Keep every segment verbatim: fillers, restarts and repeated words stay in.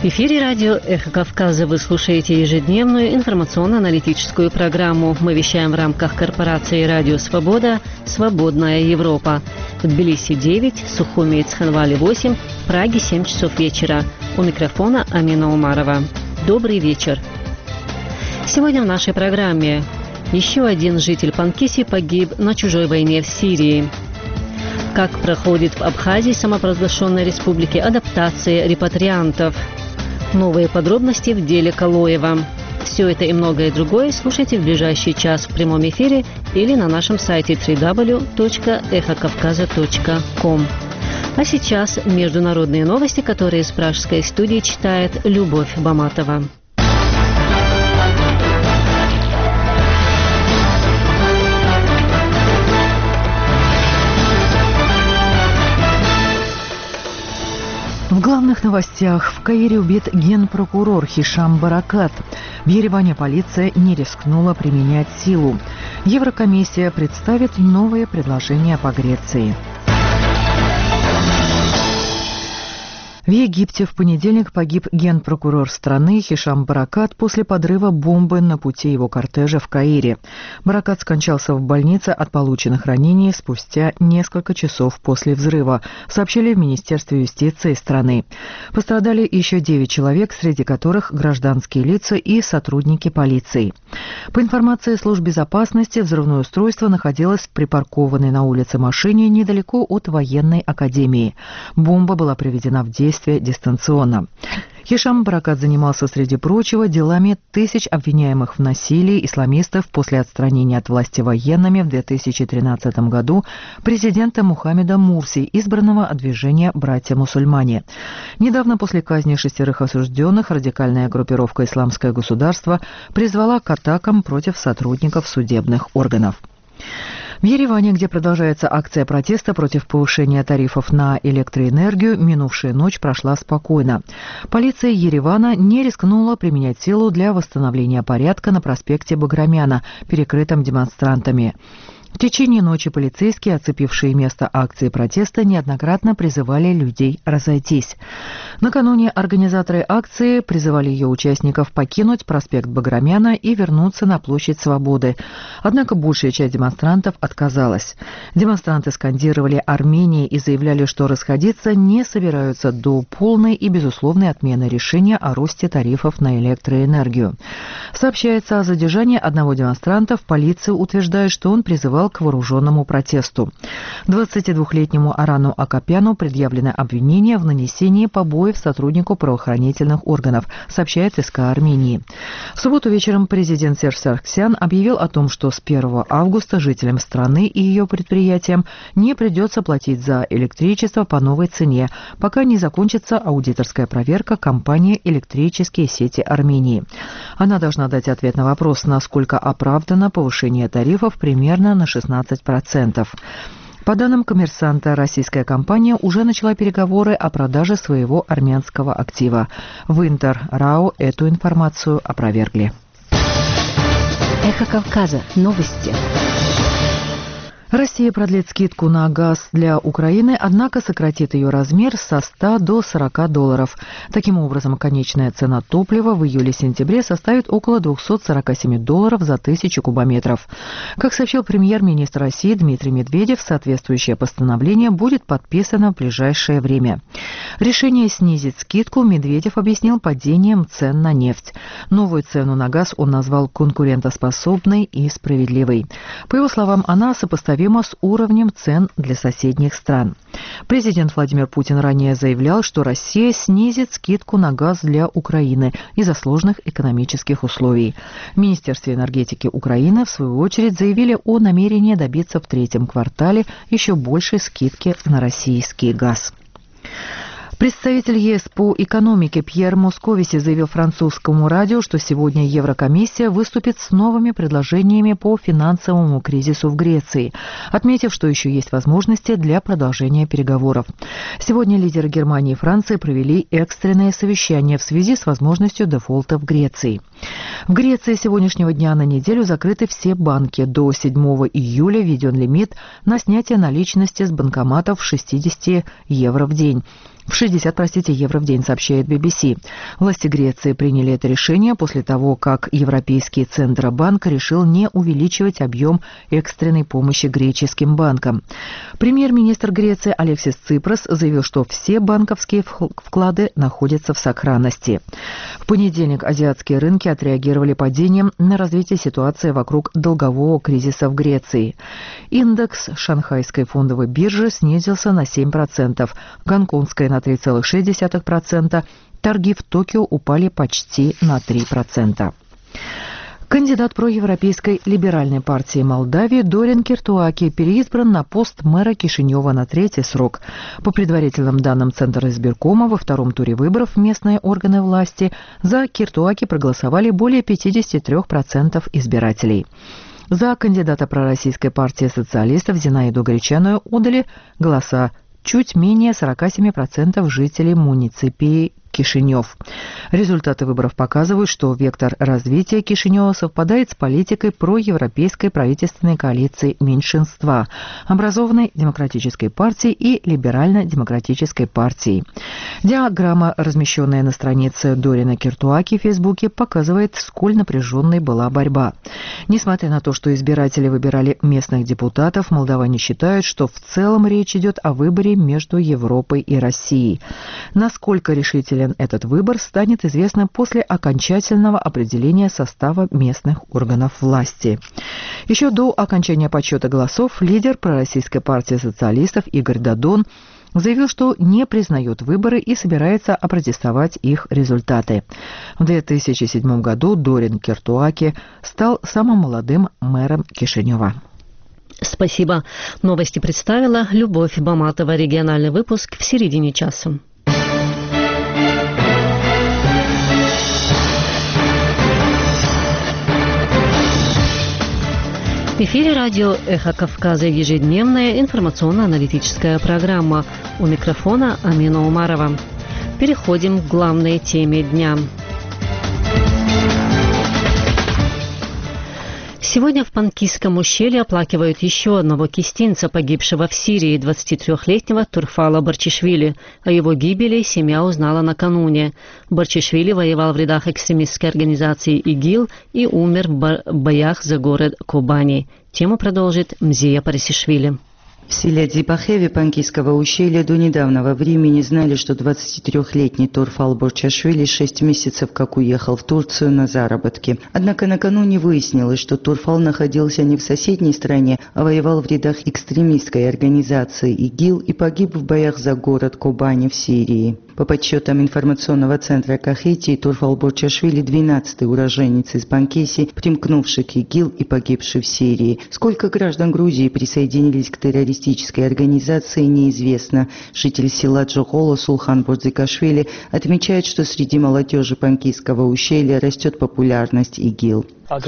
эфире радио «Эхо Кавказа» вы слушаете ежедневную информационно-аналитическую программу. Мы вещаем в рамках корпорации «Радио Свобода. Свободная Европа». В Тбилиси девять, Сухуми и Цхинвале восемь, Праге семь часов вечера. У микрофона Амина Умарова. Добрый вечер. Сегодня в нашей программе еще один житель Панкиси погиб на чужой войне в Сирии. Как проходит в Абхазии, самопровозглашенной республике, адаптация репатриантов. Новые подробности в деле Калоева. Все это и многое другое слушайте в ближайший час в прямом эфире или на нашем сайте дабл ю дабл ю дабл ю точка эхо кавказа точка ком. А сейчас международные новости, которые с пражской студии читает Любовь Баматова. В главных новостях: в Каире убит генпрокурор Хишам Баракат. В Ереване полиция не рискнула применять силу. Еврокомиссия представит новые предложения по Греции. В Египте в понедельник погиб генпрокурор страны Хишам Баракат после подрыва бомбы на пути его кортежа в Каире. Баракат скончался в больнице от полученных ранений спустя несколько часов после взрыва, сообщили в Министерстве юстиции страны. Пострадали еще девять человек, среди которых гражданские лица и сотрудники полиции. По информации служб безопасности, взрывное устройство находилось в припаркованной на улице машине недалеко от военной академии. Бомба была приведена в действие дистанционно. Хишам Баракат занимался, среди прочего, делами тысяч обвиняемых в насилии исламистов после отстранения от власти военными в две тысячи тринадцатом году президента Мухаммеда Мурси, избранного от движения «Братья-мусульмане». Недавно после казни шестерых осужденных радикальная группировка «Исламское государство» призвала к атакам против сотрудников судебных органов. В Ереване, где продолжается акция протеста против повышения тарифов на электроэнергию, минувшая ночь прошла спокойно. Полиция Еревана не рискнула применять силу для восстановления порядка на проспекте Баграмяна, перекрытом демонстрантами. В течение ночи полицейские, оцепившие место акции протеста, неоднократно призывали людей разойтись. Накануне организаторы акции призывали ее участников покинуть проспект Баграмяна и вернуться на площадь Свободы. Однако большая часть демонстрантов отказалась. Демонстранты скандировали «Армения» и заявляли, что расходиться не собираются до полной и безусловной отмены решения о росте тарифов на электроэнергию. Сообщается о задержании одного демонстранта. Полиция утверждает, что он призывал к вооруженному протесту. двадцатидвухлетнему Арану Акопяну предъявлено обвинение в нанесении побоев сотруднику правоохранительных органов, сообщает СК Армении. В субботу вечером президент Серж Саргсян объявил о том, что с первого августа жителям страны и ее предприятиям не придется платить за электричество по новой цене, пока не закончится аудиторская проверка компании «Электрические сети Армении». Она должна дать ответ на вопрос, насколько оправдано повышение тарифов примерно на шестнадцать процентов. По данным «Коммерсанта», российская компания уже начала переговоры о продаже своего армянского актива. В Интер РАО эту информацию опровергли. Эхо Кавказа. Новости. Россия продлит скидку на газ для Украины, однако сократит ее размер со ста до сорока долларов. Таким образом, конечная цена топлива в июле-сентябре составит около двухсот сорока семи долларов за тысячу кубометров. Как сообщил премьер-министр России Дмитрий Медведев, соответствующее постановление будет подписано в ближайшее время. Решение снизить скидку Медведев объяснил падением цен на нефть. Новую цену на газ он назвал конкурентоспособной и справедливой. По его словам, она сопоставима с уровнем цен для соседних стран. Президент Владимир Путин ранее заявлял, что Россия снизит скидку на газ для Украины из-за сложных экономических условий. В Министерстве энергетики Украины, в свою очередь, заявили о намерении добиться в третьем квартале еще большей скидки на российский газ. Представитель ЕС по экономике Пьер Московиси заявил французскому радио, что сегодня Еврокомиссия выступит с новыми предложениями по финансовому кризису в Греции, отметив, что еще есть возможности для продолжения переговоров. Сегодня лидеры Германии и Франции провели экстренное совещание в связи с возможностью дефолта в Греции. В Греции с сегодняшнего дня на неделю закрыты все банки. До седьмого июля введен лимит на снятие наличности с банкоматов шестьдесят евро в день. в шестьдесят, простите, евро в день, сообщает би би си. Власти Греции приняли это решение после того, как Европейский Центробанк решил не увеличивать объем экстренной помощи греческим банкам. Премьер-министр Греции Алексис Ципрос заявил, что все банковские вклады находятся в сохранности. В понедельник азиатские рынки отреагировали падением на развитие ситуации вокруг долгового кризиса в Греции. Индекс Шанхайской фондовой биржи снизился на семь процентов, гонконгская на три целых шесть десятых процента, торги в Токио упали почти на три процента. Кандидат проевропейской либеральной партии Молдавии Дорин Киртуаки переизбран на пост мэра Кишинева на третий срок. По предварительным данным Центра избиркома, во втором туре выборов в местные органы власти за Киртуаки проголосовали более пятьдесят три процента избирателей. За кандидата пророссийской партии социалистов Зинаиду Гречаную отдали голоса чуть менее сорок семь процентов жителей муниципии Кишинев. Результаты выборов показывают, что вектор развития Кишинева совпадает с политикой проевропейской правительственной коалиции меньшинства, образованной Демократической партией и Либерально-демократической партией. Диаграмма, размещенная на странице Дорина Киртуаки в Фейсбуке, показывает, сколь напряженной была борьба. Несмотря на то, что избиратели выбирали местных депутатов, молдаване считают, что в целом речь идет о выборе между Европой и Россией. Насколько решительно этот выбор станет известно после окончательного определения состава местных органов власти. Еще до окончания подсчета голосов лидер пророссийской партии социалистов Игорь Додон заявил, что не признает выборы и собирается опротестовать их результаты. В две тысячи седьмом году Дорин Киртуаки стал самым молодым мэром Кишинева. Спасибо. Новости представила Любовь Баматова. Региональный выпуск в середине часа. В эфире радио «Эхо Кавказа» ежедневная информационно-аналитическая программа. У микрофона Амина Умарова. Переходим к главной теме дня. Сегодня в Панкисском ущелье оплакивают еще одного кистинца, погибшего в Сирии, двадцатитрёхлетнего Турфала Барчишвили. О его гибели семья узнала накануне. Барчишвили воевал в рядах экстремистской организации ИГИЛ и умер в боях за город Кобани. Тему продолжит Мзия Парисишвили. В селе Дзибахеве Панкисского ущелья до недавнего времени знали, что двадцатитрёхлетний Турфал Борчашвили шесть месяцев как уехал в Турцию на заработки. Однако накануне выяснилось, что Турфал находился не в соседней стране, а воевал в рядах экстремистской организации ИГИЛ и погиб в боях за город Кобани в Сирии. По подсчетам информационного центра Кахетии, Турфал Борчашвили – двенадцатый уроженец из Панкиси, примкнувший к ИГИЛ и погибший в Сирии. Сколько граждан Грузии присоединились к террористической организации, неизвестно. Житель села Джоголо Сулхан Бордзикашвили отмечает, что среди молодежи Панкисского ущелья растет популярность ИГИЛ.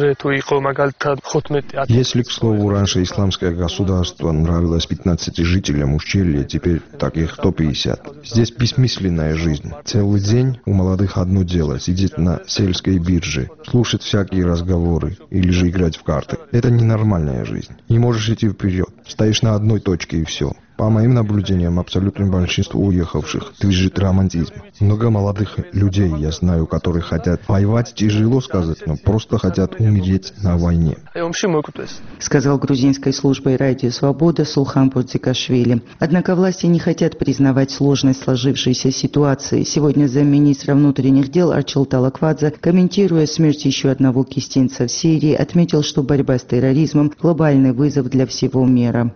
Если, к слову, раньше исламское государство нравилось пятнадцати жителям ущелья, теперь таких сто пятьдесят. Здесь бессмысленная жизнь. Целый день у молодых одно дело – сидеть на сельской бирже, слушать всякие разговоры или же играть в карты. Это ненормальная жизнь. Не можешь идти вперед. Стоишь на одной точке и все. По моим наблюдениям, абсолютное большинство уехавших движет романтизм. Много молодых людей, я знаю, которые хотят воевать, тяжело сказать, но просто хотят умереть на войне. Сказал грузинской службой радио «Свобода» Сулхан Бордзикашвили. Однако власти не хотят признавать сложность сложившейся ситуации. Сегодня замминистра внутренних дел Арчил Талаквадзе, комментируя смерть еще одного кистинца в Сирии, отметил, что борьба с терроризмом – глобальный вызов для всего мира.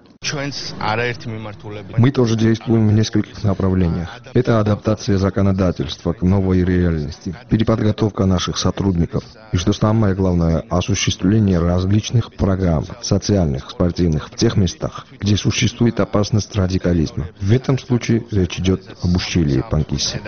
Мы тоже действуем в нескольких направлениях. Это адаптация законодательства к новой реальности, переподготовка наших сотрудников и, что самое главное, осуществление различных программ, социальных, спортивных, в тех местах, где существует опасность радикализма. В этом случае речь идет об ущелье Панкиси.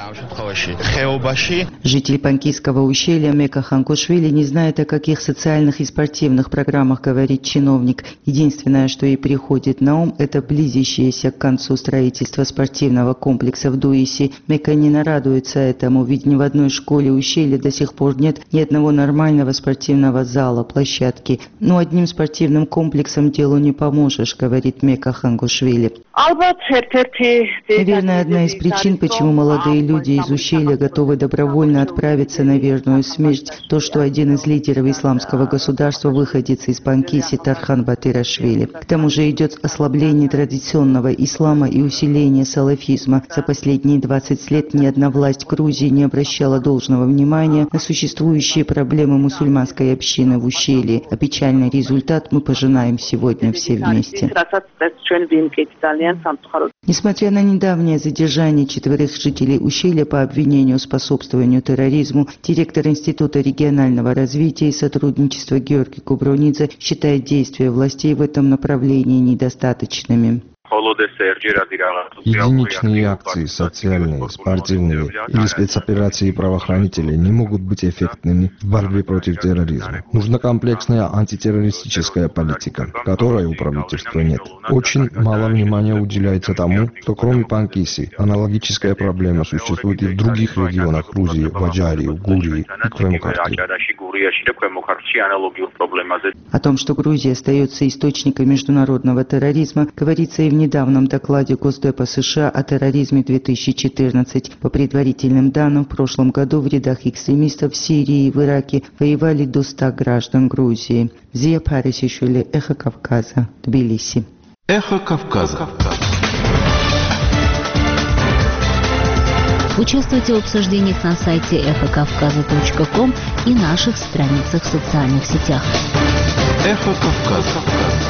Житель Панкисского ущелья Мека Ханкушвили не знает, о каких социальных и спортивных программах говорит чиновник. Единственное, что ей приходит на на ум, это близящееся к концу строительство спортивного комплекса в Дуисе. Меканина радуется этому, ведь ни в одной школе ущелья до сих пор нет ни одного нормального спортивного зала, площадки. Но одним спортивным комплексом делу не поможешь, говорит Мека Хангушвили. Наверное, одна из причин, почему молодые люди из ущелья готовы добровольно отправиться на верную смерть, то, что один из лидеров исламского государства, выходец из Панкиси, Тархан Батырашвили. К тому же идет ослабление традиционного ислама и усиление салафизма. За последние двадцать лет ни одна власть Грузии не обращала должного внимания на существующие проблемы мусульманской общины в ущелье, а печальный результат мы пожинаем сегодня все вместе. Несмотря на недавнее задержание четверых жителей ущелья по обвинению в способствованию терроризму, директор Института регионального развития и сотрудничества Георгий Кубронидзе считает действия властей в этом направлении недостаточными. Единичные акции, социальные, спортивные или спецоперации правоохранителей не могут быть эффектными в борьбе против терроризма. Нужна комплексная антитеррористическая политика, которой у правительства нет. Очень мало внимания уделяется тому, что кроме Панкиси аналогическая проблема существует и в других регионах Грузии, в Аджарии, в Гурии и Крыму-Карти. О том, что Грузия остается источником международного терроризма, говорится и в недавнем докладе Госдепа США о терроризме две тысячи четырнадцать. По предварительным данным, в прошлом году в рядах экстремистов в Сирии и в Ираке воевали до ста граждан Грузии. Зия Парисишвили, Эхо Кавказа, Тбилиси. Эхо Кавказа. Участвуйте в обсуждениях на сайте эхо кавказа точка ком и наших страницах в социальных сетях. Эхо Кавказа.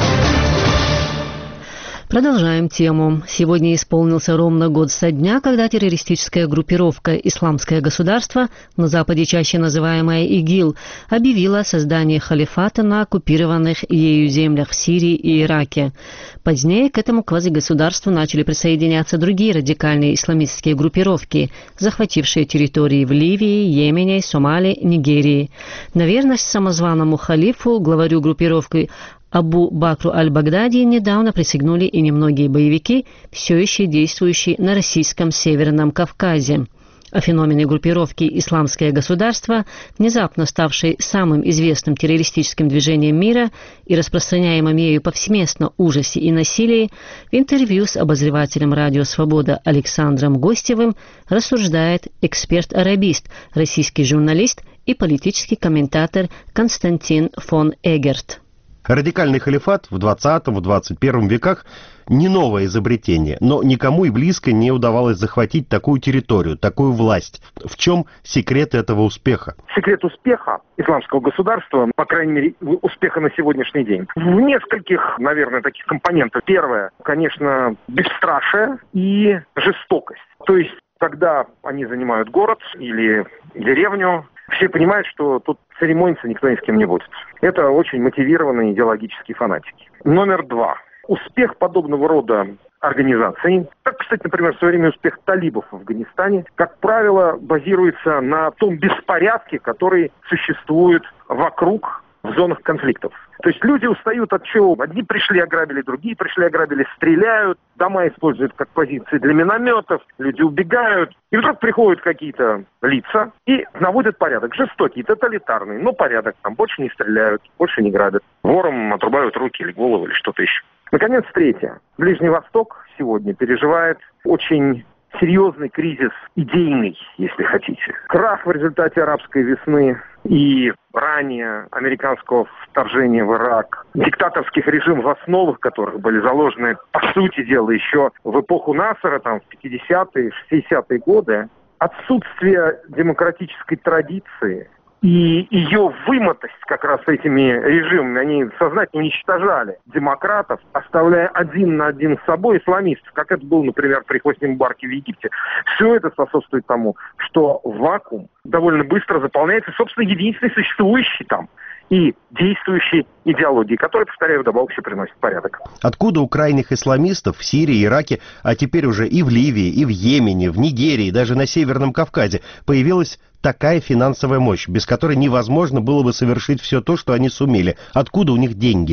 Продолжаем тему. Сегодня исполнился ровно год со дня, когда террористическая группировка «Исламское государство», на Западе чаще называемая ИГИЛ, объявила о создании халифата на оккупированных ею землях в Сирии и Ираке. Позднее к этому квазигосударству начали присоединяться другие радикальные исламистские группировки, захватившие территории в Ливии, Йемене, Сомали, Нигерии. На верность самозваному халифу, главарю группировки Абу Бакру аль-Багдади, недавно присягнули и немногие боевики, все еще действующие на российском Северном Кавказе. О феномене группировки «Исламское государство», внезапно ставшей самым известным террористическим движением мира и распространяемым ею повсеместно ужасе и насилии, в интервью с обозревателем «Радио Свобода» Александром Гостевым рассуждает эксперт-арабист, российский журналист и политический комментатор Константин фон Эгерт. Радикальный халифат в двадцатом — двадцать первом веках не новое изобретение, но никому и близко не удавалось захватить такую территорию, такую власть. В чем секрет этого успеха? Секрет успеха исламского государства, по крайней мере, успеха на сегодняшний день, в нескольких, наверное, таких компонентах. Первое, конечно, бесстрашие и жестокость. То есть, когда они занимают город или деревню, все понимают, что тут церемониться никто ни с кем не будет. Это очень мотивированные идеологические фанатики. Номер два. Успех подобного рода организаций, как, кстати, например, в свое время успех талибов в Афганистане, как правило, базируется на том беспорядке, который существует вокруг в зонах конфликтов. То есть люди устают от чего? Одни пришли, ограбили, другие пришли, ограбили, стреляют, дома используют как позиции для минометов, люди убегают. И вдруг приходят какие-то лица и наводят порядок. Жестокий, тоталитарный, но порядок. Там больше не стреляют, больше не грабят. Вором отрубают руки или голову или что-то еще. Наконец, третье. Ближний Восток сегодня переживает очень серьезный кризис идейный, если хотите. Крах в результате арабской весны и ранее американского вторжения в Ирак, диктаторских режимов, в основах которых были заложены, по сути дела, еще в эпоху Насера, там, в пятидесятые, шестидесятые годы, отсутствие демократической традиции и ее вымотость как раз этими режимами, они сознательно уничтожали демократов, оставляя один на один с собой исламистов, как это было, например, при Хосни Мубараке в Египте. Все это способствует тому, что вакуум довольно быстро заполняется, собственно, единственной существующей там и действующей идеологией, которая, повторяю, вдобавок еще приносит порядок. Откуда у крайних исламистов в Сирии, Ираке, а теперь уже и в Ливии, и в Йемене, в Нигерии, даже на Северном Кавказе появилась такая финансовая мощь, без которой невозможно было бы совершить все то, что они сумели? Откуда у них деньги?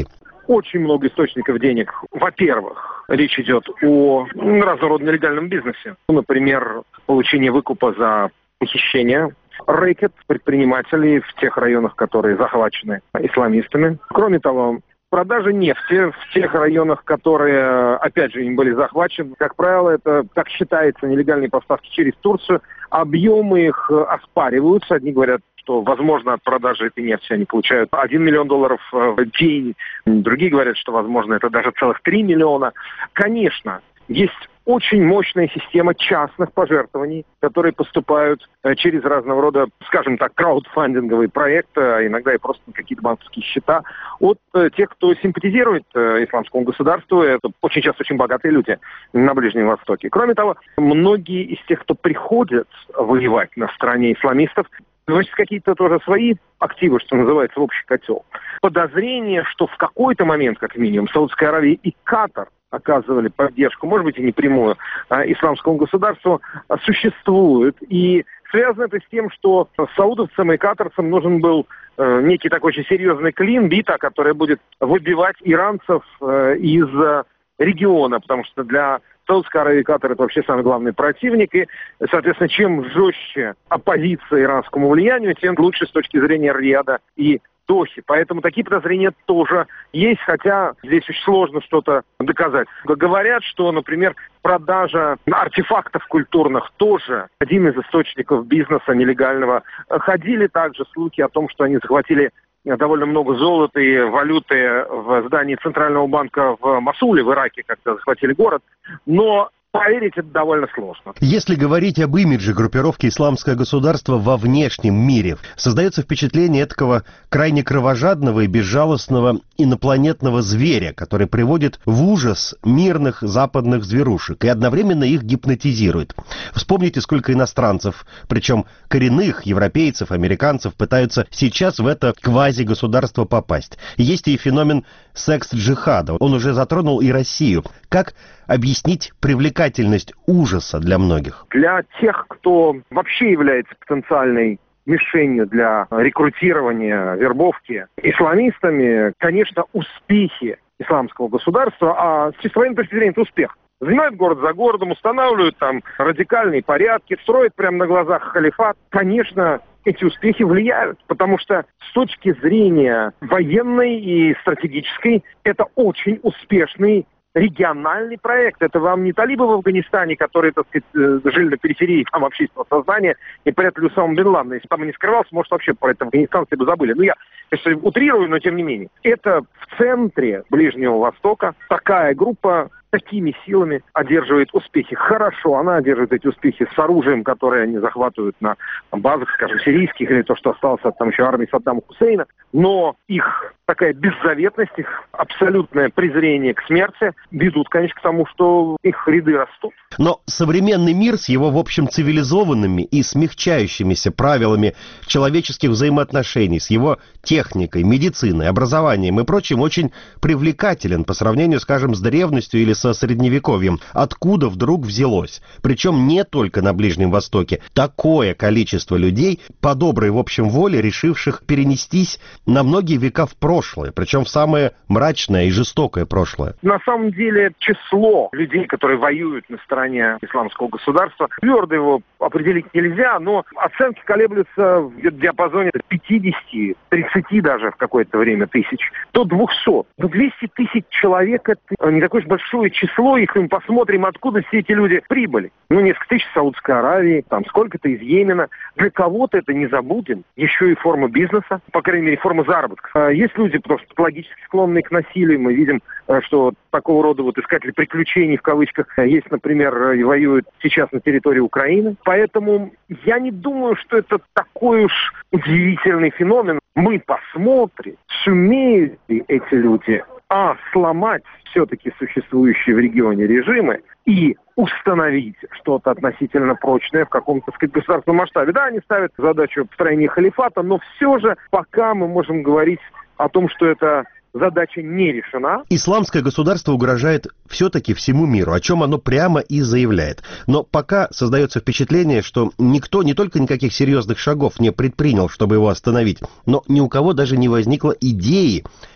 очень много источников денег. Во-первых, речь идет о разного рода нелегальном бизнесе. Например, получение выкупа за похищение, рэкет предпринимателей в тех районах, которые захвачены исламистами. Кроме того, продажа нефти в тех районах, которые, опять же, им были захвачены. Как правило, это, как считается, нелегальные поставки через Турцию. Объемы их оспариваются. Одни говорят, что, возможно, от продажи этой нефти они получают один миллион долларов в день. Другие говорят, что, возможно, это даже целых три миллиона. Конечно, есть очень мощная система частных пожертвований, которые поступают через разного рода, скажем так, краудфандинговые проекты, а иногда и просто какие-то банковские счета, от тех, кто симпатизирует исламскому государству. Это очень часто очень богатые люди на Ближнем Востоке. Кроме того, многие из тех, кто приходят воевать на стороне исламистов, вносят какие-то тоже свои активы, что называется, в общий котел. Подозрение, что в какой-то момент, как минимум, Саудовская Аравия и Катар оказывали поддержку, может быть, и непрямую, исламскому государству, существует. И связано это с тем, что саудовцам и катарцам нужен был э, некий такой очень серьезный клин, бита, которая будет выбивать иранцев э, из э, региона, потому что для Саудовской Аравии и Катар это вообще самый главный противник, и, соответственно, чем жестче оппозиция иранскому влиянию, тем лучше с точки зрения Риада и Дохи. Поэтому такие подозрения тоже есть, хотя здесь очень сложно что-то доказать. Говорят, что, например, продажа артефактов культурных тоже один из источников бизнеса нелегального. Ходили также слухи о том, что они захватили довольно много золота и валюты в здании Центрального банка в Мосуле, в Ираке, когда захватили город. Но поверить это довольно сложно. Если говорить об имидже группировки «Исламское государство» во внешнем мире, создается впечатление этакого крайне кровожадного и безжалостного инопланетного зверя, который приводит в ужас мирных западных зверушек и одновременно их гипнотизирует. Вспомните, сколько иностранцев, причем коренных европейцев, американцев, пытаются сейчас в это квази-государство попасть. Есть и феномен секс-джихада. Он уже затронул и Россию. Как объяснить привлекательность ужаса для многих? Для тех, кто вообще является потенциальной мишенью для рекрутирования, вербовки исламистами, конечно, успехи исламского государства, а с чисто военной точки зрения это успех. Занимают город за городом, устанавливают там радикальные порядки, строят прямо на глазах халифат. Конечно, эти успехи влияют, потому что с точки зрения военной и стратегической это очень успешный региональный проект. Это вам не талибы в Афганистане, которые, так сказать, жили на периферии там общественного сознания и прятали Усаму бен Ладена. Если там и не скрывался, может, вообще про это афганистанцы бы забыли. Ну, я, конечно, утрирую, но тем не менее. Это в центре Ближнего Востока такая группа такими силами одерживает успехи. Хорошо, она одерживает эти успехи с оружием, которое они захватывают на базах, скажем, сирийских, или то, что осталось от там еще армии Саддама Хусейна. Но их такая беззаветность, их абсолютное презрение к смерти ведут, конечно, к тому, что их ряды растут. Но современный мир с его, в общем, цивилизованными и смягчающимися правилами человеческих взаимоотношений, с его техникой, медициной, образованием и прочим, очень привлекателен по сравнению, скажем, с древностью или со средневековьем. Откуда вдруг взялось? Причем не только на Ближнем Востоке. Такое количество людей, по доброй, в общем, воле, решивших перенестись на многие века в прошлое, причем в самое мрачное и жестокое прошлое. На самом деле число людей, которые воюют на стороне исламского государства, твердо его определить нельзя, но оценки колеблются в диапазоне пятьдесят, тридцать даже в какое-то время тысяч, до двухсот. Но двести тысяч человек — это не такое уж большое число, если мы посмотрим, откуда все эти люди прибыли. Ну, несколько тысяч в Саудовской Аравии, там сколько-то из Йемена. Для кого-то это, не забудем, еще и форма бизнеса, по крайней мере, форма заработка. Есть люди, просто патологически склонные к насилию. Мы видим, что такого рода вот искатели приключений, в кавычках, есть, например, и воюют сейчас на территории Украины. Поэтому я не думаю, что это такой уж удивительный феномен. Мы посмотрим, сумеют ли эти люди а сломать все-таки существующие в регионе режимы и установить что-то относительно прочное в каком-то, так сказать, государственном масштабе. Да, они ставят задачу построения халифата, но все же пока мы можем говорить о том, что это задача не решена. Исламское государство угрожает все-таки всему миру, о чем оно прямо и заявляет. Но пока создается впечатление, что никто не только никаких серьезных шагов не предпринял, чтобы его остановить, но ни у кого даже не возникло идеи,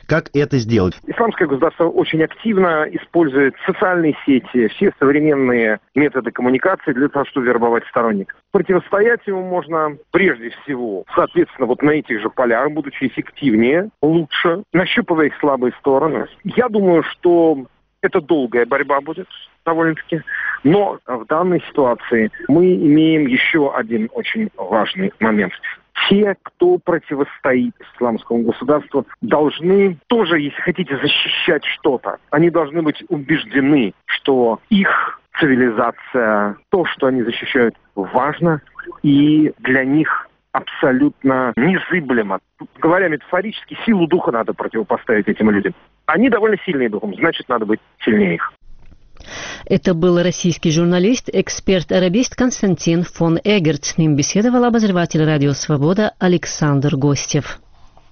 Как это сделать? Исламское государство очень активно использует социальные сети, все современные методы коммуникации для того, чтобы вербовать сторонников. Противостоять ему можно прежде всего, соответственно, вот на этих же полях, будучи эффективнее, лучше, нащупывая их слабые стороны. Я думаю, что это долгая борьба будет, довольно-таки. Но в данной ситуации мы имеем еще один очень важный момент. Те, кто противостоит исламскому государству, должны тоже, если хотите, защищать что-то. Они должны быть убеждены, что их цивилизация, то, что они защищают, важно, и для них абсолютно незыблемо. Говоря метафорически, силу духа надо противопоставить этим людям. Они довольно сильные духом, значит, надо быть сильнее их. Это был российский журналист, эксперт-арабист Константин фон Эгерт. С ним беседовал обозреватель «Радио Свобода» Александр Гостев.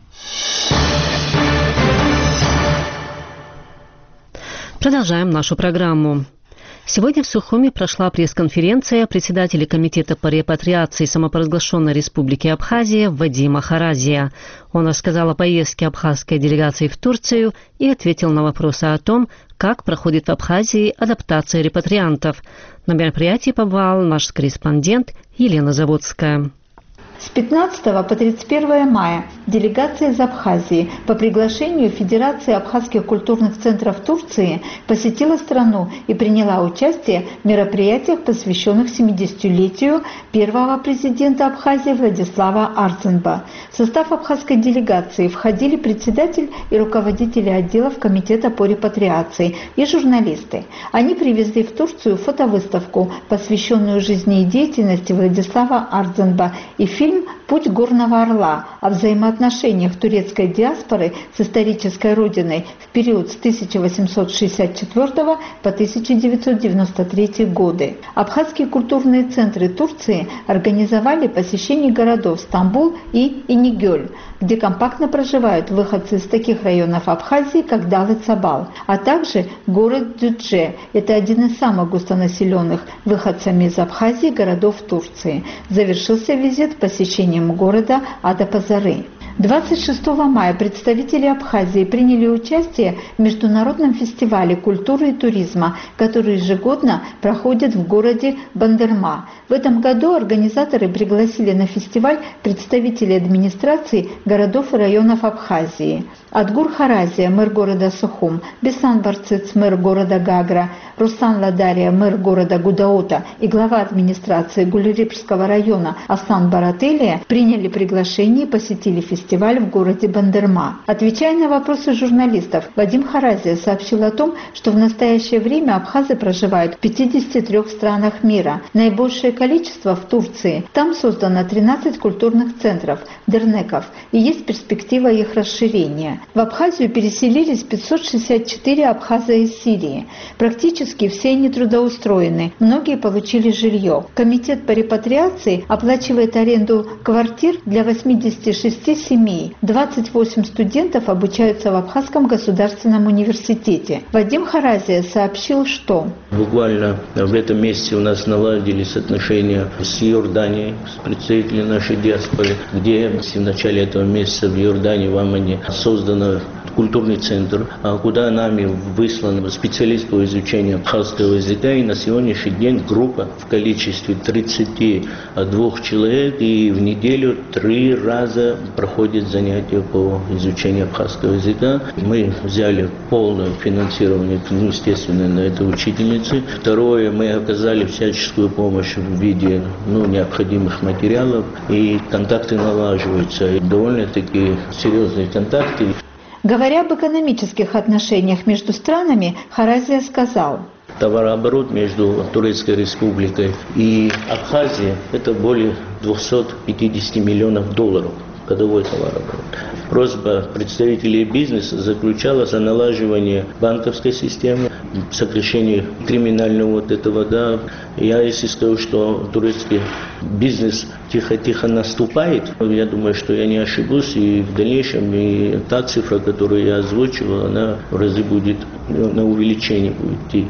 Продолжаем нашу программу. Сегодня в Сухуми прошла пресс-конференция председателя Комитета по репатриации самопровозглашенной Республики Абхазия Вадима Харазия. Он рассказал о поездке абхазской делегации в Турцию и ответил на вопросы о том, как проходит в Абхазии адаптация репатриантов. На мероприятии побывал наш корреспондент Елена Заводская. С пятнадцатого по тридцать первое мая делегация из Абхазии по приглашению Федерации абхазских культурных центров Турции посетила страну и приняла участие в мероприятиях, посвященных семидесятилетию первого президента Абхазии Владислава Арценба. В состав абхазской делегации входили председатель и руководители отделов Комитета по репатриации и журналисты. Они привезли в Турцию фотовыставку, посвященную жизни и деятельности Владислава Арценба, и фильм «Путь горного орла» о взаимоотношениях турецкой диаспоры с исторической родиной в период с тысяча восемьсот шестьдесят четвёртого по тысяча девятьсот девяносто третий годы. Абхазские культурные центры Турции организовали посещение городов Стамбул и Инегёль, где компактно проживают выходцы из таких районов Абхазии, как Далы-Цабал, а также город Дюдже. Это один из самых густонаселенных выходцами из Абхазии городов Турции. Завершился визит посещением города Адапазары. двадцать шестого мая представители Абхазии приняли участие в международном фестивале культуры и туризма, который ежегодно проходит в городе Бандерма. В этом году организаторы пригласили на фестиваль представителей администрации городов и районов Абхазии. Адгур Харазия, мэр города Сухум, Бесан Барциц, мэр города Гагра, Руслан Ладария, мэр города Гудаута и глава администрации Гулерипского района Асан Барателия приняли приглашение и посетили фестиваль в городе Бандерма. Отвечая на вопросы журналистов, Вадим Харазия сообщил о том, что в настоящее время абхазы проживают в пятидесяти трёх странах мира. Наибольшее количество в Турции. Там создано тринадцать культурных центров, дернеков, и есть перспектива их расширения. В Абхазию переселились пятьсот шестьдесят четыре абхаза из Сирии. Практически все они трудоустроены, многие получили жилье. Комитет по репатриации оплачивает аренду квартир для восьмидесяти шести семей. двадцать восемь студентов обучаются в Абхазском государственном университете. Вадим Харазия сообщил, что буквально в этом месяце у нас наладились отношения с Иорданией, с представителями нашей диаспоры, где в начале этого месяца в Иордании, в Аммане, создан культурный центр, куда нами выслан специалист по изучению абхазского языка, и на сегодняшний день группа в количестве тридцати двух человек, и в неделю три раза проходит занятия по изучению абхазского языка. Мы взяли полное финансирование, ну, естественно, на это учительницы. Второе, мы оказали всяческую помощь в виде ну, необходимых материалов, и контакты налаживаются, и довольно-таки серьезные контакты. Говоря об экономических отношениях между странами, Харазия сказал: товарооборот между Турецкой Республикой и Абхазией – это более двухсот пятидесяти миллионов долларов. Годовой товарооборот. Просьба представителей бизнеса заключалась о налаживании банковской системы, сокращении криминального вот этого, да. Я, если скажу, что турецкий бизнес тихо-тихо наступает, я думаю, что я не ошибусь, и в дальнейшем и та цифра, которую я озвучивал, она в разы будет, на увеличение будет идти.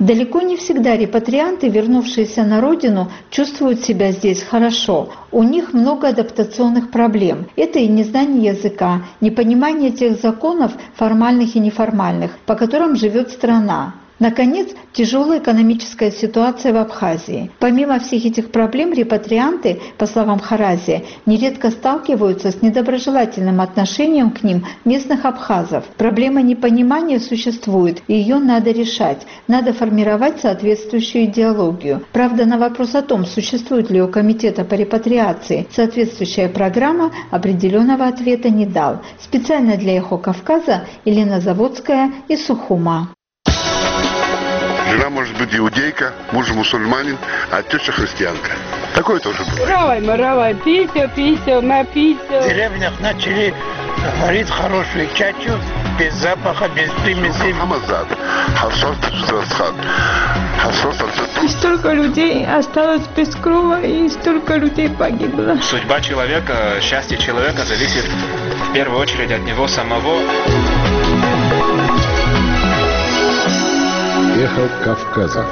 Далеко не всегда репатрианты, вернувшиеся на родину, чувствуют себя здесь хорошо. У них много адаптационных проблем. Это и незнание языка, непонимание тех законов, формальных и неформальных, по которым живет страна. Наконец, тяжелая экономическая ситуация в Абхазии. Помимо всех этих проблем, репатрианты, по словам Харази, нередко сталкиваются с недоброжелательным отношением к ним местных абхазов. Проблема непонимания существует, и ее надо решать. Надо формировать соответствующую идеологию. Правда, на вопрос о том, существует ли у Комитета по репатриации соответствующая программа, определенного ответа не дал. Специально для «Эхо Кавказа» Елена Заводская из Сухума. Жена может быть иудейка, муж мусульманин, а теща христианка. Такое тоже бывает. Равай, маравай, пися, пися, напися. В деревнях начали варить хорошую чачу, без запаха, без примесей. И столько людей осталось без крова, и столько людей погибло. Судьба человека, счастье человека зависит в первую очередь от него самого. Эхо Кавказа.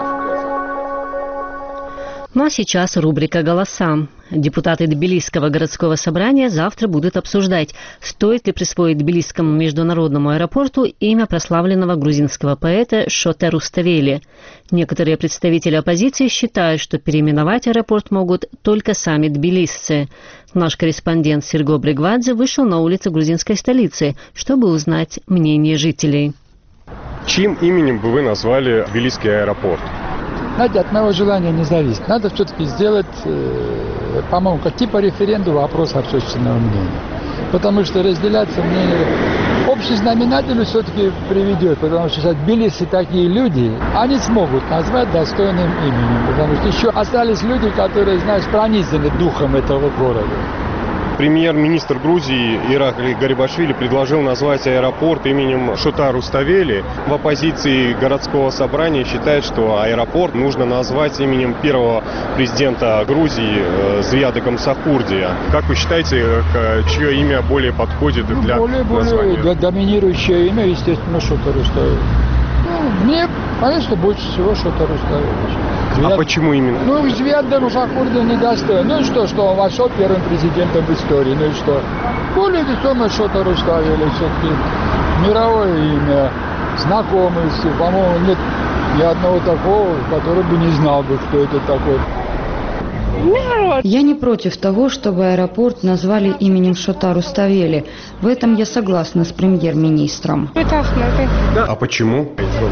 Ну а сейчас рубрика «Голоса». Депутаты Тбилисского городского собрания завтра будут обсуждать, стоит ли присвоить Тбилисскому международному аэропорту имя прославленного грузинского поэта Шоте Руставели. Некоторые представители оппозиции считают, что переименовать аэропорт могут только сами тбилисцы. Наш корреспондент Серго Бригвадзе вышел на улицы грузинской столицы, чтобы узнать мнение жителей. Чьим именем бы вы назвали Тбилисский аэропорт? Знаете, от моего желания не зависит. Надо все-таки сделать, э, по-моему, как типа референдума, опрос общественного мнения. Потому что разделяться мнение общий знаменатель все-таки приведет. Потому что тбилисцы такие люди, они смогут назвать достойным именем. Потому что еще остались люди, которые, знаешь, пронизаны духом этого города. Премьер-министр Грузии Иракли Гарибашвили предложил назвать аэропорт именем Шота Руставели. В оппозиции городского собрания считают, что аэропорт нужно назвать именем первого президента Грузии Зияда Камсахурдия. Как вы считаете, чье имя более подходит ну, для более, названия? Более доминирующее имя, естественно, Шота Руставели. Ну, мне, конечно, больше всего Шота Руставели. А почему именно? Ну, Зияда Камсахурдия недостоин. Ну и что, что он вошел первым президентом в истории. Ну и что? Более весомое Шота Руставели все-таки мировое имя, знакомый все. По-моему, нет ни одного такого, который бы не знал бы, кто это такой. Я не против того, чтобы аэропорт назвали именем Шота Руставели. В этом я согласна с премьер-министром. А почему?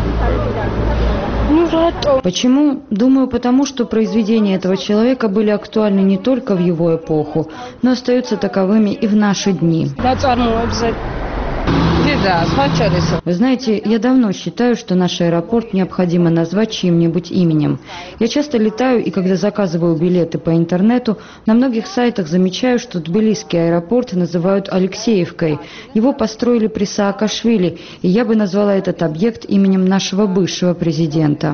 Почему? Думаю, потому что произведения этого человека были актуальны не только в его эпоху, но остаются таковыми и в наши дни. Вы знаете, я давно считаю, что наш аэропорт необходимо назвать чьим-нибудь именем. Я часто летаю, и когда заказываю билеты по интернету, на многих сайтах замечаю, что Тбилисский аэропорт называют Алексеевкой. Его построили при Саакашвили, и я бы назвала этот объект именем нашего бывшего президента.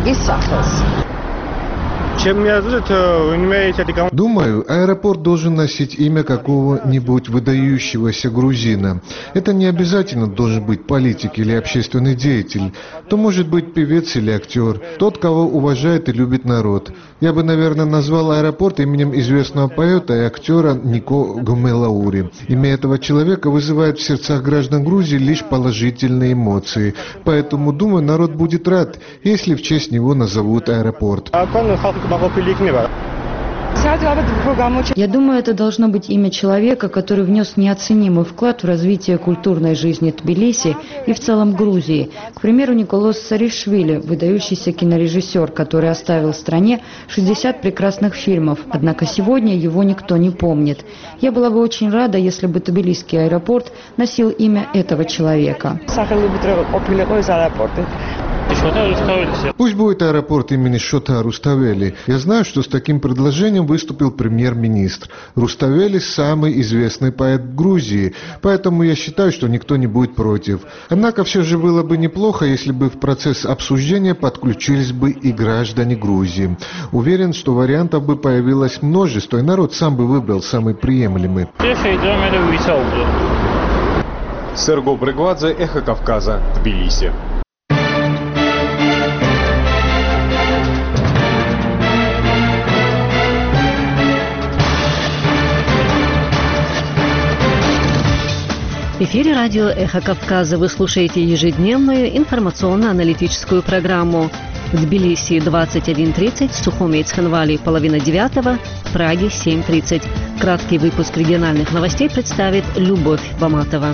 Думаю, аэропорт должен носить имя какого-нибудь выдающегося грузина. Это не обязательно должен быть политик или общественный деятель. То может быть певец или актер, тот, кого уважает и любит народ. Я бы, наверное, назвал аэропорт именем известного поэта и актера Нико Гомелаури. Имя этого человека вызывает в сердцах граждан Грузии лишь положительные эмоции. Поэтому, думаю, народ будет рад, если в честь него назовут аэропорт. Я думаю, это должно быть имя человека, который внес неоценимый вклад в развитие культурной жизни Тбилиси и в целом Грузии. К примеру, Николос Саришвили, выдающийся кинорежиссер, который оставил стране шестьдесят прекрасных фильмов, однако сегодня его никто не помнит. Я была бы очень рада, если бы Тбилисский аэропорт носил имя этого человека. Пусть будет аэропорт имени Шота Руставели. Я знаю, что с таким предложением выступил премьер-министр. Руставели – самый известный поэт Грузии, поэтому я считаю, что никто не будет против. Однако все же было бы неплохо, если бы в процесс обсуждения подключились бы и граждане Грузии. Уверен, что вариантов бы появилось множество, и народ сам бы выбрал самый приемлемый. Серго Бригвадзе, Эхо Кавказа, Тбилиси. В эфире радио «Эхо Кавказа». Вы слушаете ежедневную информационно-аналитическую программу. В Тбилиси двадцать один тридцать, Сухуми и Цхинвали половина девятого, в Праге семь тридцать. Краткий выпуск региональных новостей представит Любовь Баматова.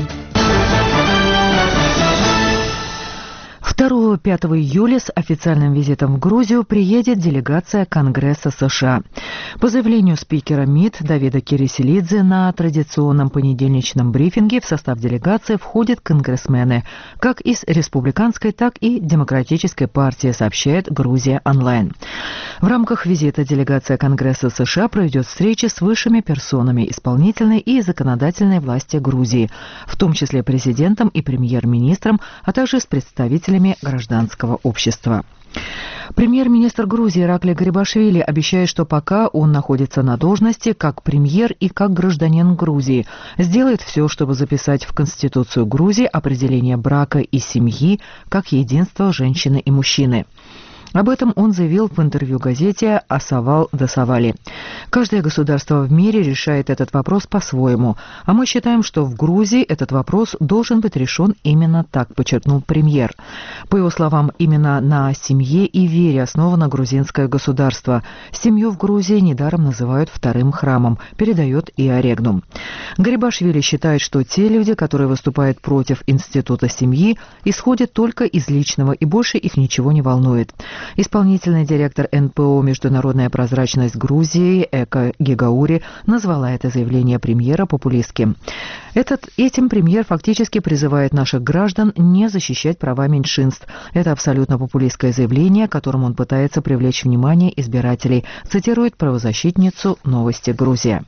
второго-пятого июля с официальным визитом в Грузию приедет делегация Конгресса США. По заявлению спикера МИД Давида Кириселидзе на традиционном понедельничном брифинге в состав делегации входят конгрессмены как из республиканской, так и демократической партии, сообщает Грузия онлайн. В рамках визита делегация Конгресса США проведет встречи с высшими персонами исполнительной и законодательной власти Грузии, в том числе президентом и премьер-министром, а также с представителями гражданского общества. Премьер-министр Грузии Иракли Гарибашвили обещает, что пока он находится на должности как премьер и как гражданин Грузии, сделает все, чтобы записать в Конституцию Грузии определение брака и семьи как единство женщины и мужчины. Об этом он заявил в интервью газете «Асавал Дасавали». Каждое государство в мире решает этот вопрос по-своему, а мы считаем, что в Грузии этот вопрос должен быть решен именно так, подчеркнул премьер. По его словам, именно на семье и вере основано грузинское государство. Семью в Грузии недаром называют вторым храмом, передает ИА Регнум. Гарибашвили считает, что те люди, которые выступают против института семьи, исходят только из личного, и больше их ничего не волнует. Исполнительный директор эн пэ о «Международная прозрачность Грузии» Эка Гигаури назвала это заявление премьера популистским. Этот, этим премьер фактически призывает наших граждан не защищать права меньшинств. Это абсолютно популистское заявление, которым он пытается привлечь внимание избирателей, цитирует правозащитницу «Новости Грузия».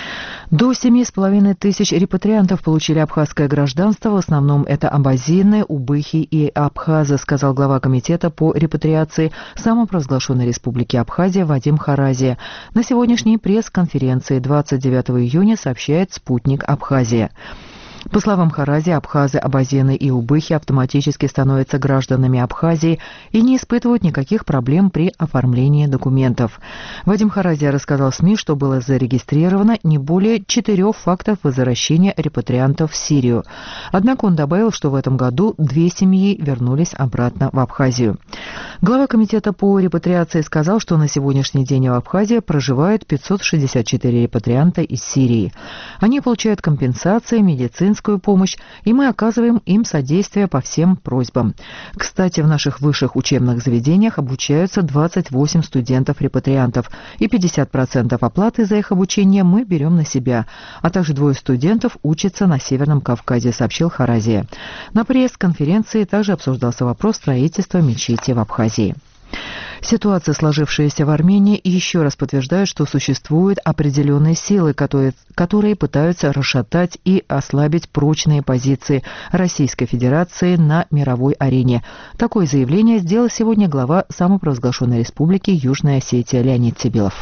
До семи с половиной тысяч репатриантов получили абхазское гражданство, в основном это абазины, убыхи и абхазы, сказал глава комитета по репатриации самопровозглашенной республики Абхазия Вадим Харазия. На сегодняшней пресс-конференции двадцать девятого июня сообщает «Спутник Абхазия». По словам Харази, абхазы, абазины и убыхи автоматически становятся гражданами Абхазии и не испытывают никаких проблем при оформлении документов. Вадим Харази рассказал СМИ, что было зарегистрировано не более четырех фактов возвращения репатриантов в Сирию. Однако он добавил, что в этом году две семьи вернулись обратно в Абхазию. Глава комитета по репатриации сказал, что на сегодняшний день в Абхазии проживают пятьсот шестьдесят четыре репатрианта из Сирии. Они получают компенсации, медицинскую помощь, и мы оказываем им содействие по всем просьбам. Кстати, в наших высших учебных заведениях обучаются двадцать восемь студентов-репатриантов, и пятьдесят процентов оплаты за их обучение мы берем на себя, а также двое студентов учатся на Северном Кавказе, сообщил Харазия. На пресс-конференции также обсуждался вопрос строительства мечети в Абхазии. Ситуация, сложившаяся в Армении, еще раз подтверждает, что существуют определенные силы, которые, которые пытаются расшатать и ослабить прочные позиции Российской Федерации на мировой арене. Такое заявление сделал сегодня глава самопровозглашенной республики Южная Осетия Леонид Сибилов.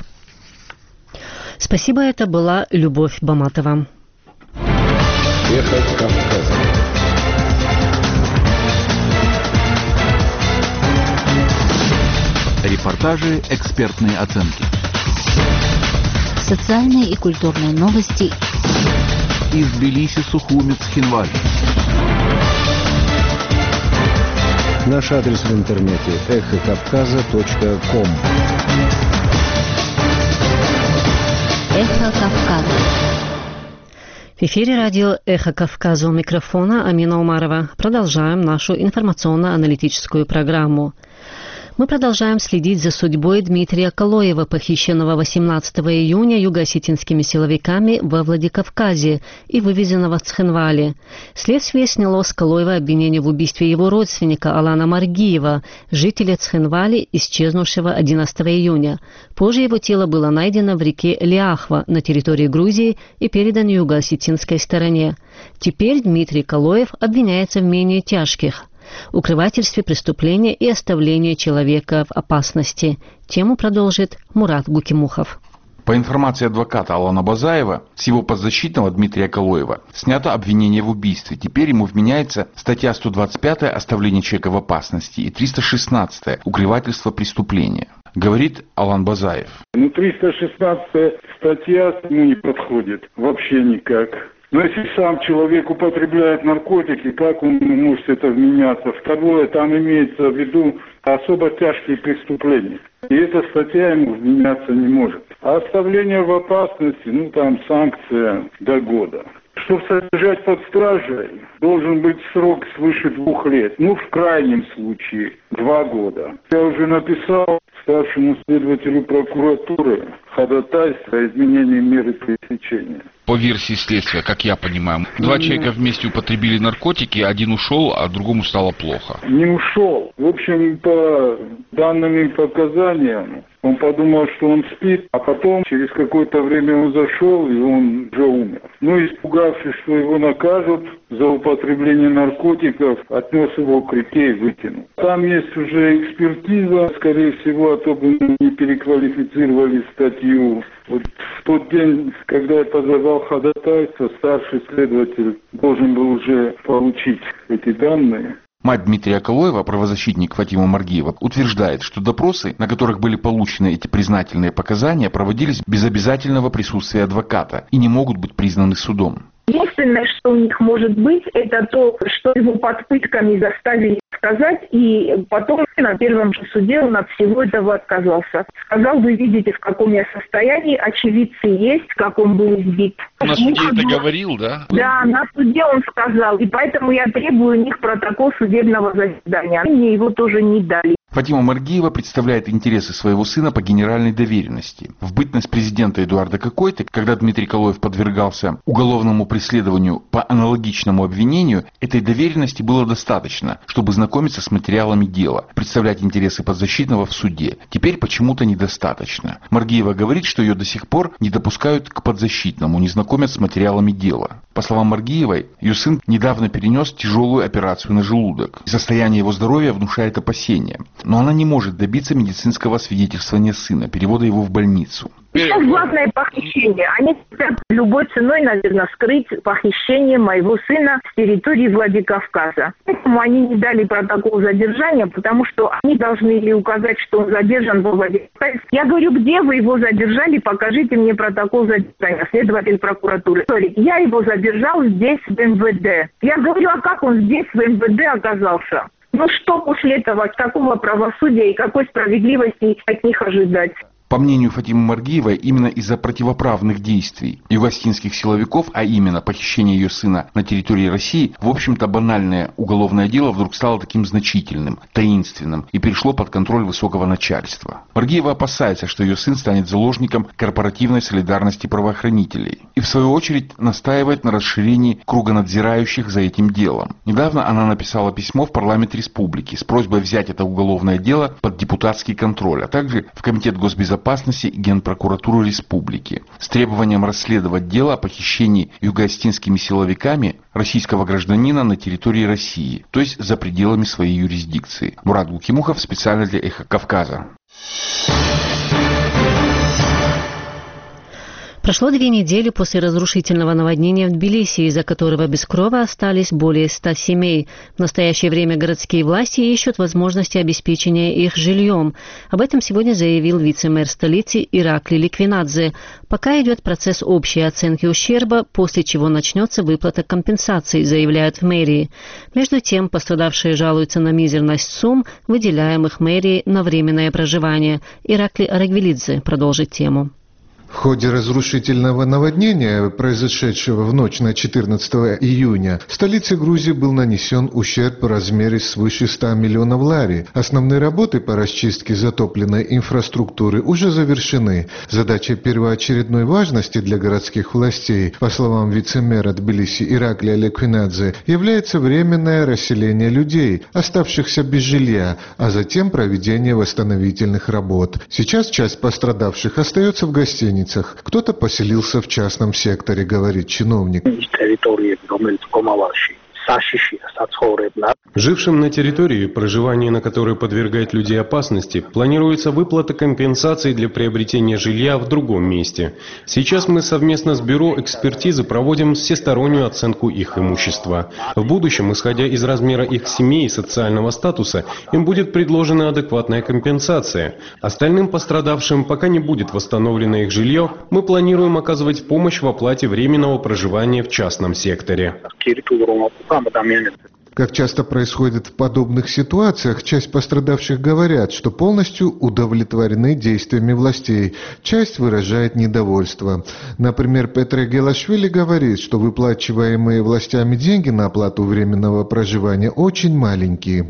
Спасибо, это была Любовь Баматова. Эхо Кавказа. Репортажи, экспертные оценки. Социальные и культурные новости. Из Тбилиси, Сухуми, Цхинвали. Наш адрес в интернете эхо кавказа точка ком. Эхо Кавказа. В эфире радио «Эхо Кавказа», у микрофона Амина Умарова. Продолжаем нашу информационно-аналитическую программу. Мы продолжаем следить за судьбой Дмитрия Калоева, похищенного восемнадцатого июня юго-осетинскими силовиками во Владикавказе и вывезенного в Цхинвали. Следствие сняло с Калоева обвинение в убийстве его родственника Алана Маргиева, жителя Цхинвали, исчезнувшего одиннадцатого июня. Позже его тело было найдено в реке Ляхва на территории Грузии и передано юго-осетинской стороне. Теперь Дмитрий Калоев обвиняется в менее тяжких – укрывательстве преступления и оставлении человека в опасности. Тему продолжит Мурат Гукимухов. По информации адвоката Алана Базаева, с его подзащитного Дмитрия Калоева снято обвинение в убийстве. Теперь ему вменяется статья сто двадцать пятая «Оставление человека в опасности» и триста шестнадцатая «Укрывательство преступления». Говорит Алан Базаев. Ну, триста шестнадцатая статья ему не подходит вообще никак. Но если сам человек употребляет наркотики, как он может это вменяться? Второе, там имеется в виду особо тяжкие преступления. И эта статья ему вменяться не может. А оставление в опасности, ну там санкция до года. Чтобы содержать под стражей, должен быть срок свыше двух лет. Ну, в крайнем случае, два года. Я уже написал старшему следователю прокуратуры ходатайство о изменении меры пресечения. По версии следствия, как я понимаю, два человека вместе употребили наркотики, один ушел, а другому стало плохо. Не ушел. В общем, по данным показаниям, он подумал, что он спит, а потом через какое-то время он зашел, и он уже умер. Ну, испугавшись, что его накажут за употребление наркотиков, отнес его к реке и выкинул. Там есть уже экспертиза, скорее всего, а то бы не переквалифицировали статью. Вот в тот день, когда я подавал ходатайство, старший следователь должен был уже получить эти данные. Мать Дмитрия Акалоева, правозащитник Фатима Маргиева, утверждает, что допросы, на которых были получены эти признательные показания, проводились без обязательного присутствия адвоката и не могут быть признаны судом. Единственное, что у них может быть, это то, что его под пытками заставили сказать, и потом на первом же суде он от всего этого отказался. Сказал: вы видите, в каком я состоянии, очевидцы есть, как он был избит. На суде это говорил, да? Да, на суде он сказал, и поэтому я требую у них протокол судебного заседания. Они мне его тоже не дали. Фатима Маргиева представляет интересы своего сына по генеральной доверенности. В бытность президента Эдуарда Кокойты, когда Дмитрий Калоев подвергался уголовному преследованию по аналогичному обвинению, этой доверенности было достаточно, чтобы знакомиться с материалами дела, представлять интересы подзащитного в суде. Теперь почему-то недостаточно. Маргиева говорит, что ее до сих пор не допускают к подзащитному, не знакомят с материалами дела. По словам Маргиевой, ее сын недавно перенес тяжелую операцию на желудок. Состояние его здоровья внушает опасения. Но она не может добиться медицинского свидетельствования сына, перевода его в больницу. Сейчас главное похищение. Они хотят любой ценой, наверное, скрыть похищение моего сына с территории Владикавказа. Поэтому они не дали протокол задержания, потому что они должны ли указать, что он задержан во Владикавказе. Я говорю: где вы его задержали, покажите мне протокол задержания. Следователь прокуратуры говорит: я его задержал здесь, в эм вэ дэ. Я говорю: а как он здесь, в эм вэ дэ, оказался? Ну что после этого, какого правосудия и какой справедливости от них ожидать? По мнению Фатимы Маргиевой, именно из-за противоправных действий югославских силовиков, а именно похищение ее сына на территории России, в общем-то банальное уголовное дело вдруг стало таким значительным, таинственным и перешло под контроль высокого начальства. Маргиева опасается, что ее сын станет заложником корпоративной солидарности правоохранителей. И в свою очередь настаивает на расширении круга надзирающих за этим делом. Недавно она написала письмо в парламент республики с просьбой взять это уголовное дело под депутатский контроль, а также в Комитет госбезопасности безопасности Генпрокуратуры Республики с требованием расследовать дело о похищении югоостинскими силовиками российского гражданина на территории России, то есть за пределами своей юрисдикции. Мурат Гукимухов, специально для Эхо Кавказа. Прошло две недели после разрушительного наводнения в Тбилиси, из-за которого без крова остались более ста семей. В настоящее время городские власти ищут возможности обеспечения их жильем. Об этом сегодня заявил вице-мэр столицы Иракли Ликвинадзе. Пока идет процесс общей оценки ущерба, после чего начнется выплата компенсаций, заявляют в мэрии. Между тем, пострадавшие жалуются на мизерность сумм, выделяемых мэрией на временное проживание. Иракли Арагвелидзе продолжит тему. В ходе разрушительного наводнения, произошедшего в ночь на четырнадцатое июня, в столице Грузии был нанесен ущерб в размере свыше ста миллионов лари. Основные работы по расчистке затопленной инфраструктуры уже завершены. Задача первоочередной важности для городских властей, по словам вице-мэра Тбилиси Ираклия Ликвинадзе, является временное расселение людей, оставшихся без жилья, а затем проведение восстановительных работ. Сейчас часть пострадавших остается в гостинице. Кто-то поселился в частном секторе, говорит чиновник. Жившим на территории, проживание на которой подвергает людей опасности, планируется выплата компенсаций для приобретения жилья в другом месте. Сейчас мы совместно с бюро экспертизы проводим всестороннюю оценку их имущества. В будущем, исходя из размера их семей и социального статуса, им будет предложена адекватная компенсация. Остальным пострадавшим, пока не будет восстановлено их жилье, мы планируем оказывать помощь в оплате временного проживания в частном секторе. Как часто происходит в подобных ситуациях, часть пострадавших говорят, что полностью удовлетворены действиями властей. Часть выражает недовольство. Например, Петре Гелашвили говорит, что выплачиваемые властями деньги на оплату временного проживания очень маленькие.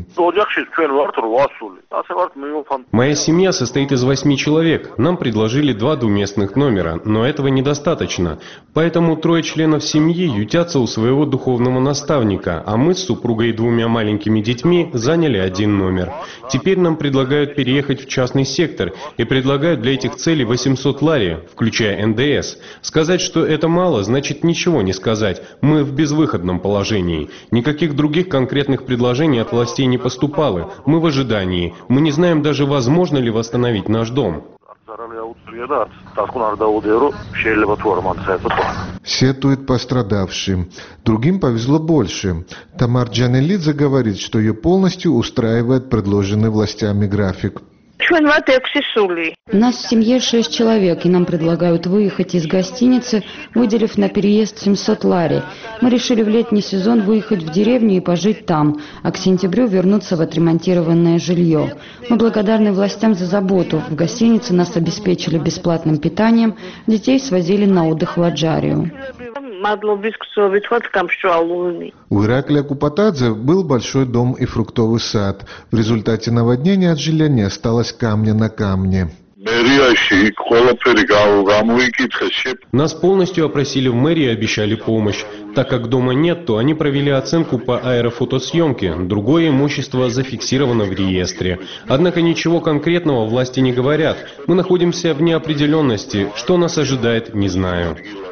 Моя семья состоит из восьми человек. Нам предложили два двуместных номера, но этого недостаточно. Поэтому трое членов семьи ютятся у своего духовного наставника, а мы с супругой и двумя маленькими детьми заняли один номер. Теперь нам предлагают переехать в частный сектор и предлагают для этих целей восемьсот лари, включая эн дэ эс. Сказать, что это мало, значит ничего не сказать. Мы в безвыходном положении. Никаких других конкретных предложений от властей не поступало. Мы в ожидании. Мы не знаем даже, возможно ли восстановить наш дом. Сетует пострадавшим. Другим повезло больше. Тамар Джанелидзе говорит, что ее полностью устраивает предложенный властями график. Нас в семье шесть человек, и нам предлагают выехать из гостиницы, выделив на переезд семьсот лари. Мы решили в летний сезон выехать в деревню и пожить там, а к сентябрю вернуться в отремонтированное жилье. Мы благодарны властям за заботу. В гостинице нас обеспечили бесплатным питанием, детей свозили на отдых в Аджарию. У Иракля Купатадзе был большой дом и фруктовый сад. В результате наводнения от жилья не осталось камня на камне. Нас полностью опросили в мэрии и обещали помощь. Так как дома нет, то они провели оценку по аэрофотосъемке. Другое имущество зафиксировано в реестре. Однако ничего конкретного власти не говорят. Мы находимся в неопределенности. Что нас ожидает, не знаю.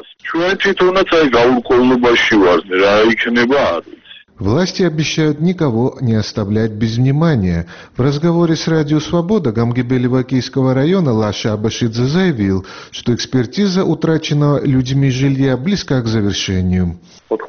Власти обещают никого не оставлять без внимания. В разговоре с Радио Свобода Гамгебели-Вакийского района Лаша Абашидзе заявил, что экспертиза утраченного людьми жилья близка к завершению.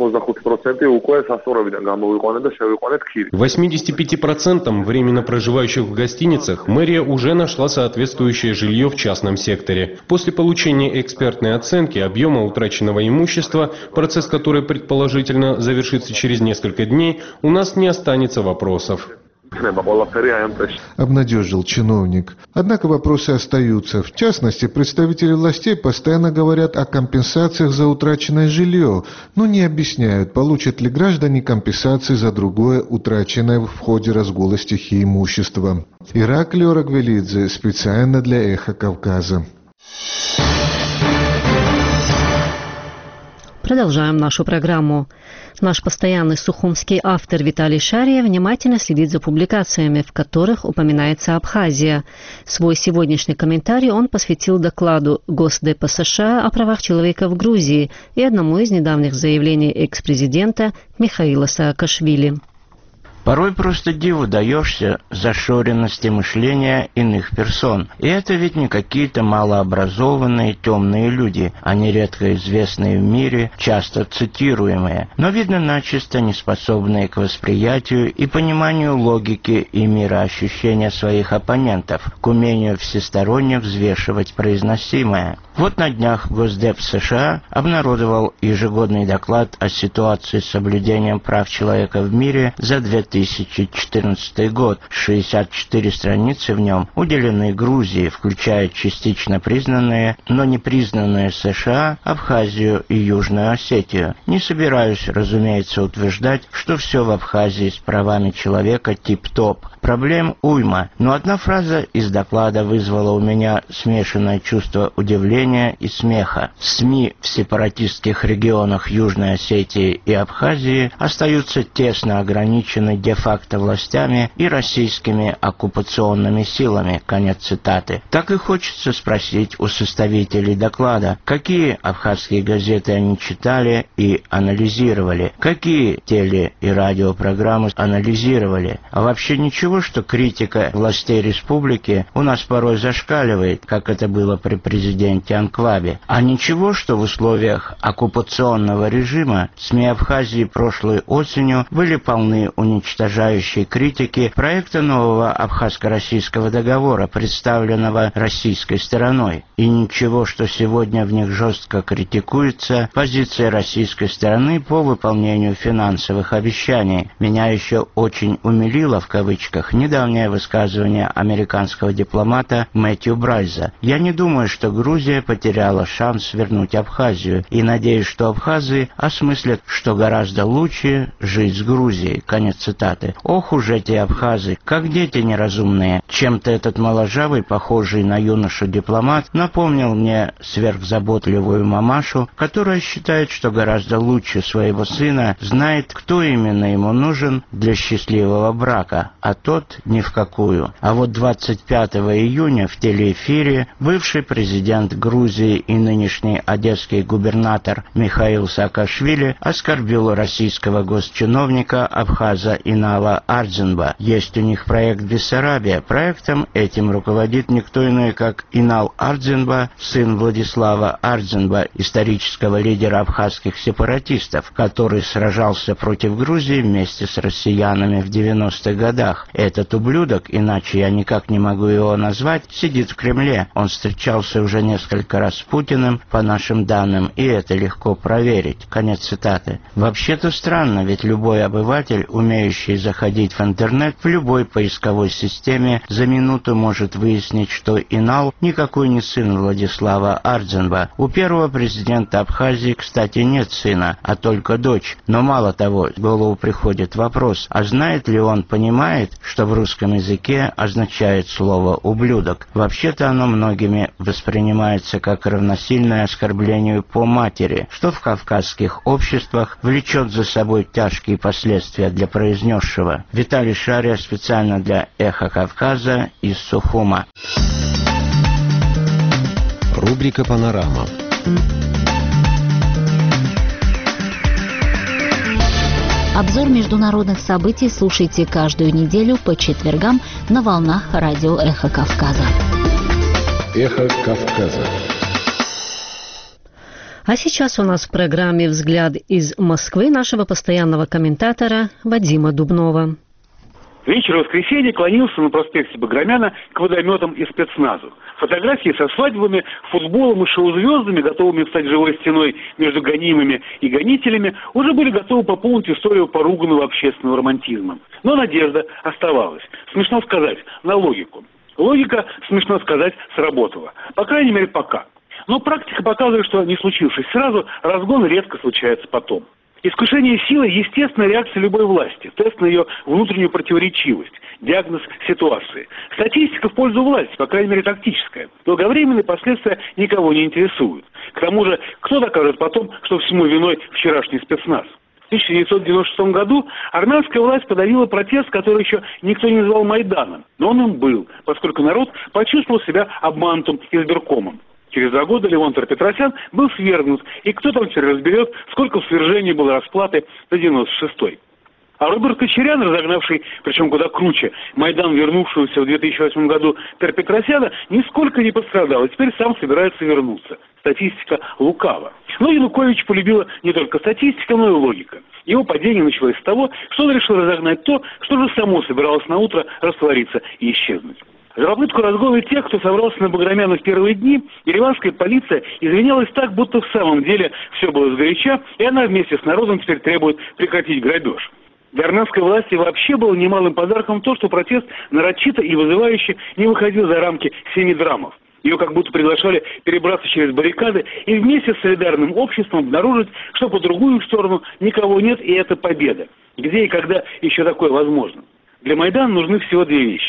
восемьдесят пять процентов временно проживающих в гостиницах мэрия уже нашла соответствующее жилье в частном секторе. После получения экспертной оценки объема утраченного имущества, процесс который предположительно завершится через несколько дней, у нас не останется вопросов. Обнадежил чиновник. Однако вопросы остаются. В частности, представители властей постоянно говорят о компенсациях за утраченное жилье, но не объясняют, получат ли граждане компенсации за другое утраченное в ходе разгула стихии имущества. Ираклий Орагвелидзе специально для «Эхо Кавказа». Продолжаем нашу программу. Наш постоянный сухумский автор Виталий Шария внимательно следит за публикациями, в которых упоминается Абхазия. Свой сегодняшний комментарий он посвятил докладу Госдепа США о правах человека в Грузии и одному из недавних заявлений экс-президента Михаила Саакашвили. Порой просто диву даешься зашоренности мышления иных персон. И это ведь не какие-то малообразованные темные люди, а нередко известные в мире, часто цитируемые, но видно начисто неспособные к восприятию и пониманию логики и мироощущения своих оппонентов, к умению всесторонне взвешивать произносимое. Вот на днях Госдеп США обнародовал ежегодный доклад о ситуации с соблюдением прав человека в мире за две тысячи четырнадцатый год. шестьдесят четыре страницы в нем уделены Грузии, включая частично признанные, но не признанные США, Абхазию и Южную Осетию. Не собираюсь, разумеется, утверждать, что все в Абхазии с правами человека тип-топ. Проблем уйма, но одна фраза из доклада вызвала у меня смешанное чувство удивления развлечения и смеха. СМИ в сепаратистских регионах Южной Осетии и Абхазии остаются тесно ограничены де-факто властями и российскими оккупационными силами. Конец цитаты. Так и хочется спросить у составителей доклада, какие абхазские газеты они читали и анализировали, какие теле- и радиопрограммы анализировали. А вообще ничего, что критика властей республики у нас порой зашкаливает, как это было при президенте Анквабе. А ничего, что в условиях оккупационного режима СМИ Абхазии прошлой осенью были полны уничтожающей критики проекта нового абхазско-российского договора, представленного российской стороной. И ничего, что сегодня в них жестко критикуется позиция российской стороны по выполнению финансовых обещаний. Меня еще очень умилило, в кавычках, недавнее высказывание американского дипломата Мэтью Брайза. «Я не думаю, что Грузия потеряла шанс вернуть Абхазию, и надеюсь, что абхазы осмыслят, что гораздо лучше жить с Грузией». Конец цитаты. Ох уж эти абхазы, как дети неразумные. Чем-то этот моложавый, похожий на юношу дипломат, напомнил мне сверхзаботливую мамашу, которая считает, что гораздо лучше своего сына знает, кто именно ему нужен для счастливого брака, а тот ни в какую. А вот двадцать пятого июня в телеэфире бывший президент Грузии и нынешний одесский губернатор Михаил Саакашвили оскорбил российского госчиновника абхаза Инала Ардзинба. Есть у них проект «Бессарабия». Проектом этим руководит никто иной, как Инал Ардзинба, сын Владислава Ардзинба, исторического лидера абхазских сепаратистов, который сражался против Грузии вместе с россиянами в девяностых годах. Этот ублюдок, иначе я никак не могу его назвать, сидит в Кремле. Он встречался уже несколько раз с Путиным, по нашим данным, и это легко проверить. Конец цитаты. Вообще-то странно, ведь любой обыватель, умеющий заходить в интернет, в любой поисковой системе за минуту может выяснить, что Инал никакой не сын Владислава Ардзинба. У первого президента Абхазии, кстати, нет сына, а только дочь. Но мало того, в голову приходит вопрос, а знает ли он, понимает, что в русском языке означает слово «ублюдок». Вообще-то оно многими воспринимается как равносильное оскорблению по матери, что в кавказских обществах влечет за собой тяжкие последствия для произнесшего. Виталий Шария специально для «Эхо Кавказа» из Сухума. Рубрика «Панорама». Обзор международных событий слушайте каждую неделю по четвергам на волнах радио «Эхо Кавказа». «Эхо Кавказа». А сейчас у нас в программе «Взгляд из Москвы» нашего постоянного комментатора Вадима Дубнова. Вечер воскресенья клонился на проспекте Баграмяна к водометам и спецназу. Фотографии со свадьбами, футболом и шоу-звездами, готовыми встать живой стеной между гонимыми и гонителями, уже были готовы пополнить историю поруганного общественного романтизма. Но надежда оставалась. Смешно сказать, на логику. Логика, смешно сказать, сработала. По крайней мере, пока. Но практика показывает, что не случившись сразу, разгон редко случается потом. Искушение силой – естественная реакция любой власти, тест на ее внутреннюю противоречивость, диагноз ситуации. Статистика в пользу власти, по крайней мере тактическая. Долговременные последствия никого не интересуют. К тому же, кто докажет потом, что всему виной вчерашний спецназ? В тысяча девятьсот девяносто шестом году армянская власть подавила протест, который еще никто не назвал Майданом. Но он им был, поскольку народ почувствовал себя обманутым избиркомом. Через два года Левон Петросян был свергнут, и кто там теперь разберет, сколько в свержении было расплаты за девяносто шестой. А Роберт Кочерян, разогнавший, причем куда круче, Майдан, вернувшегося в две тысячи восьмом году Петросяна, нисколько не пострадал, и теперь сам собирается вернуться. Статистика лукава. Но Янукович полюбила не только статистика, но и логика. Его падение началось с того, что он решил разогнать то, что же само собиралось на утро раствориться и исчезнуть. За попытку разгона тех, кто собрался на Баграмяна в первые дни, ереванская полиция извинялась так, будто в самом деле все было сгоряча, и она вместе с народом теперь требует прекратить грабеж. Для армянской власти вообще было немалым подарком то, что протест нарочито и вызывающе не выходил за рамки семи драмов. Ее как будто приглашали перебраться через баррикады и вместе с солидарным обществом обнаружить, что по другую сторону никого нет, и это победа. Где и когда еще такое возможно? Для Майдана нужны всего две вещи.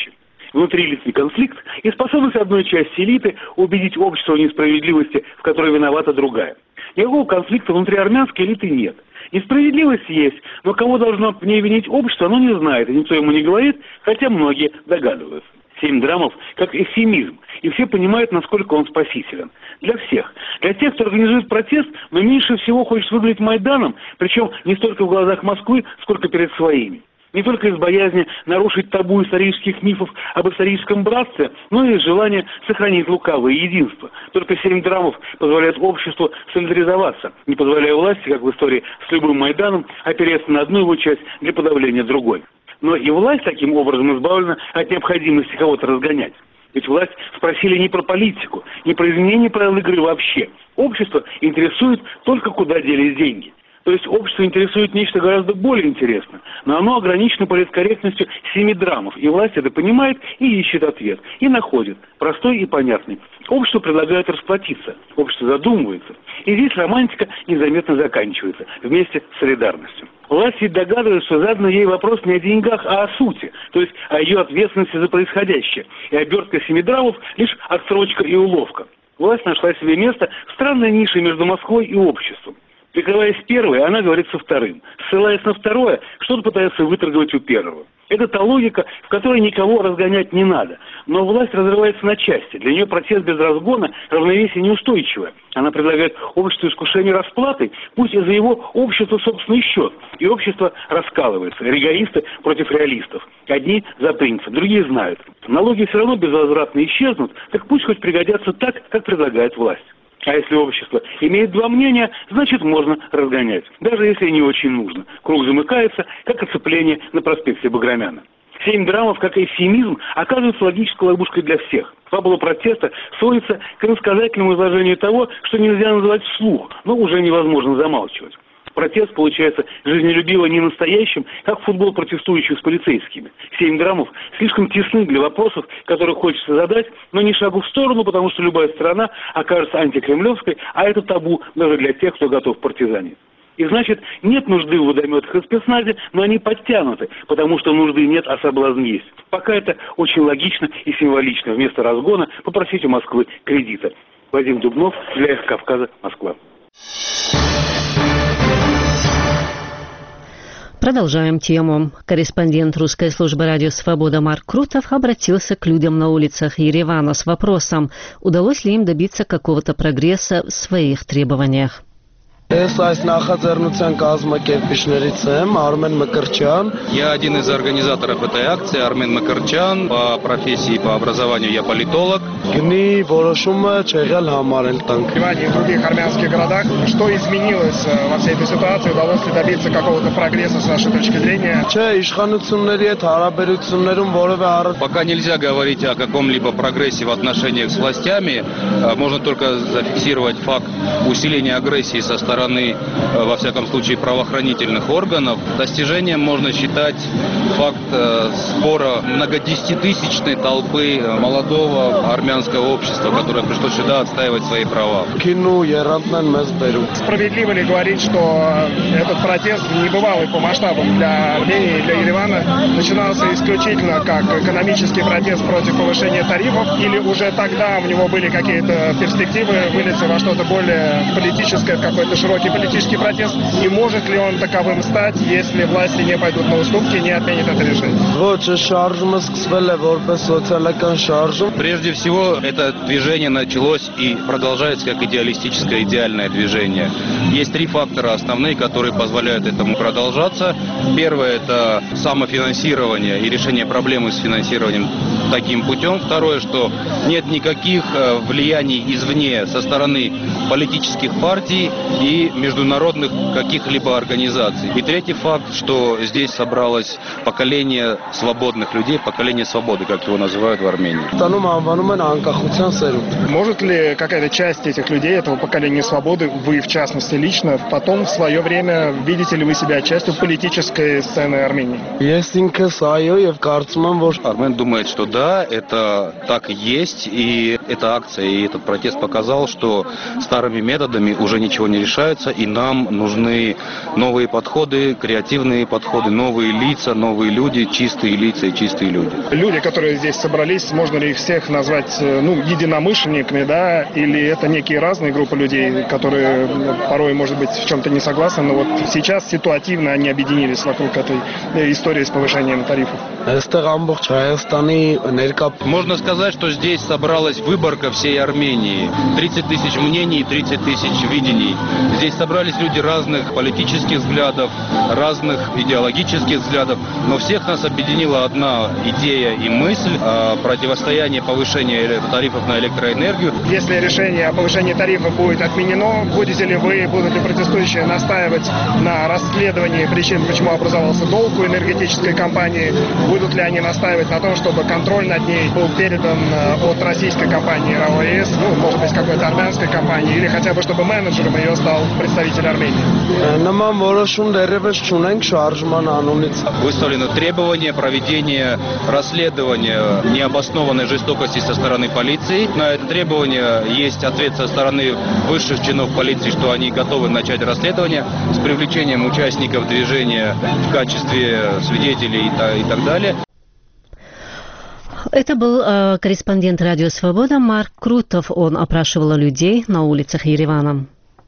внутриличный конфликт и способность одной части элиты убедить общество в несправедливости, в которой виновата другая. Никакого конфликта внутри армянской элиты нет. Несправедливость есть, но кого должно в ней винить общество, оно не знает, и никто ему не говорит, хотя многие догадываются. Семь драмов как эвфемизм, и все понимают, насколько он спасителен. Для всех. Для тех, кто организует протест, но меньше всего хочет выглядеть Майданом, причем не столько в глазах Москвы, сколько перед своими. Не только из боязни нарушить табу исторических мифов об историческом братстве, но и из желания сохранить лукавое единство. Только семь драмов позволяют обществу солидаризоваться, не позволяя власти, как в истории с любым Майданом, опереться на одну его часть для подавления другой. Но и власть таким образом избавлена от необходимости кого-то разгонять. Ведь власть спросили не про политику, не про изменение правил игры вообще. Общество интересует только, куда делись деньги. То есть общество интересует нечто гораздо более интересное, но оно ограничено политкорректностью семи драмов, и власть это понимает и ищет ответ, и находит, простой и понятный. Общество предлагает расплатиться, общество задумывается, и здесь романтика незаметно заканчивается, вместе с солидарностью. Власть ведь догадывается, что задан ей вопрос не о деньгах, а о сути, то есть о ее ответственности за происходящее, и обертка семи драмов лишь отсрочка и уловка. Власть нашла себе место в странной нише между Москвой и обществом. Прикрываясь первой, она говорит со вторым. Ссылаясь на второе, что-то пытается выторговать у первого. Это та логика, в которой никого разгонять не надо. Но власть разрывается на части. Для нее протест без разгона равновесие неустойчивое. Она предлагает обществу искушение расплатой, пусть и за его общество собственный счет. И общество раскалывается. Ригористы против реалистов. Одни за принцип, другие знают. Налоги все равно безвозвратно исчезнут, так пусть хоть пригодятся так, как предлагает власть. А если общество имеет два мнения, значит можно разгонять, даже если не очень нужно. Круг замыкается, как оцепление на проспекте Баграмяна. Семь драмов, как эвфемизм, оказываются логической ловушкой для всех. Фабула протеста сводится к иносказательному изложению того, что нельзя называть вслух, но уже невозможно замалчивать. Протест получается жизнелюбиво не настоящим, как футбол протестующих с полицейскими. Семь драмов слишком тесны для вопросов, которые хочется задать, но не шагу в сторону, потому что любая страна окажется антикремлевской, а это табу даже для тех, кто готов партизанить. И значит, нет нужды в водометах и спецназе, но они подтянуты, потому что нужды нет, а соблазн есть. Пока это очень логично и символично. Вместо разгона попросить у Москвы кредита. Вадим Дубнов, для Эхо Кавказа, Москва. Продолжаем тему. Корреспондент русской службы радио «Свобода» Марк Крутов обратился к людям на улицах Еревана с вопросом, удалось ли им добиться какого-то прогресса в своих требованиях. Я один из организаторов этой акции, Армен Макарчан. По профессии и по образованию я политолог. В Ливане и в других армянских городах. Что изменилось во всей этой ситуации? Удалось ли добиться какого-то прогресса с вашей точки зрения? Пока нельзя говорить о каком-либо прогрессе в отношениях с властями. Можно только зафиксировать факт усиления агрессии со стороны стороны, во всяком случае, правоохранительных органов. Достижением можно считать факт сбора многодесятитысячной толпы молодого армянского общества, которое пришло сюда отстаивать свои права. Справедливо ли говорить, что этот протест небывалый по масштабам для Армении и для Еревана начинался исключительно как экономический протест против повышения тарифов, или уже тогда у него были какие-то перспективы вылиться во что-то более политическое, в какой-то широкий политический протест, и может ли он таковым стать, если власти не пойдут на уступки и не отменят это решение? Прежде всего, это движение началось и продолжается как идеалистическое, идеальное движение. Есть три фактора основные, которые позволяют этому продолжаться. Первое – это самофинансирование и решение проблемы с финансированием таким путем. Второе, что нет никаких влияний извне со стороны политических партий и международных каких-либо организаций. И третий факт, что здесь собралось поколение свободных людей, поколение свободы, как его называют в Армении. Может ли какая-то часть этих людей, этого поколения свободы, вы в частности лично, потом в свое время видите ли вы себя частью политической сцены Армении? Армен думает, что да, это так и есть, и эта акция и этот протест показал, что старыми методами уже ничего не решает. продолжаются, и нам нужны новые подходы, креативные подходы, новые лица, новые люди, чистые лица и чистые люди. Люди, которые здесь собрались, можно ли их всех назвать, ну, единомышленниками, да, или это некие разные группы людей, которые порой, может быть, в чем-то не согласны, но вот сейчас ситуативно они объединились вокруг этой истории с повышением тарифов. Можно сказать, что здесь собралась выборка всей Армении. тридцать тысяч мнений, тридцать тысяч видений. Здесь собрались люди разных политических взглядов, разных идеологических взглядов, но всех нас объединила одна идея и мысль о противостоянии повышения тарифов на электроэнергию. Если решение о повышении тарифов будет отменено, будете ли вы, будут ли протестующие настаивать на расследовании причин, почему образовался долг у энергетической компании? Будут ли они настаивать на том, чтобы контроль над ней был передан от российской компании РАО-ЕС, ну, может быть, какой-то армянской компании, или хотя бы, чтобы менеджером ее стал представитель Армении? Выставлено требование проведения расследования необоснованной жестокости со стороны полиции. На это требование есть ответ со стороны высших чинов полиции, что они готовы начать расследование с привлечением участников движения в качестве свидетелей и так далее. Это был э, корреспондент «Радио Свобода» Марк Крутов. Он опрашивал людей на улицах Еревана.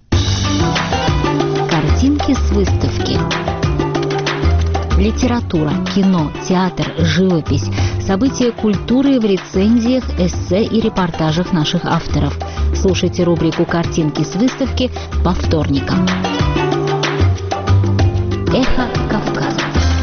Картинки с выставки. Литература, кино, театр, живопись. События культуры в рецензиях, эссе и репортажах наших авторов. Слушайте рубрику «Картинки с выставки» по вторникам. Эхо Кавказа.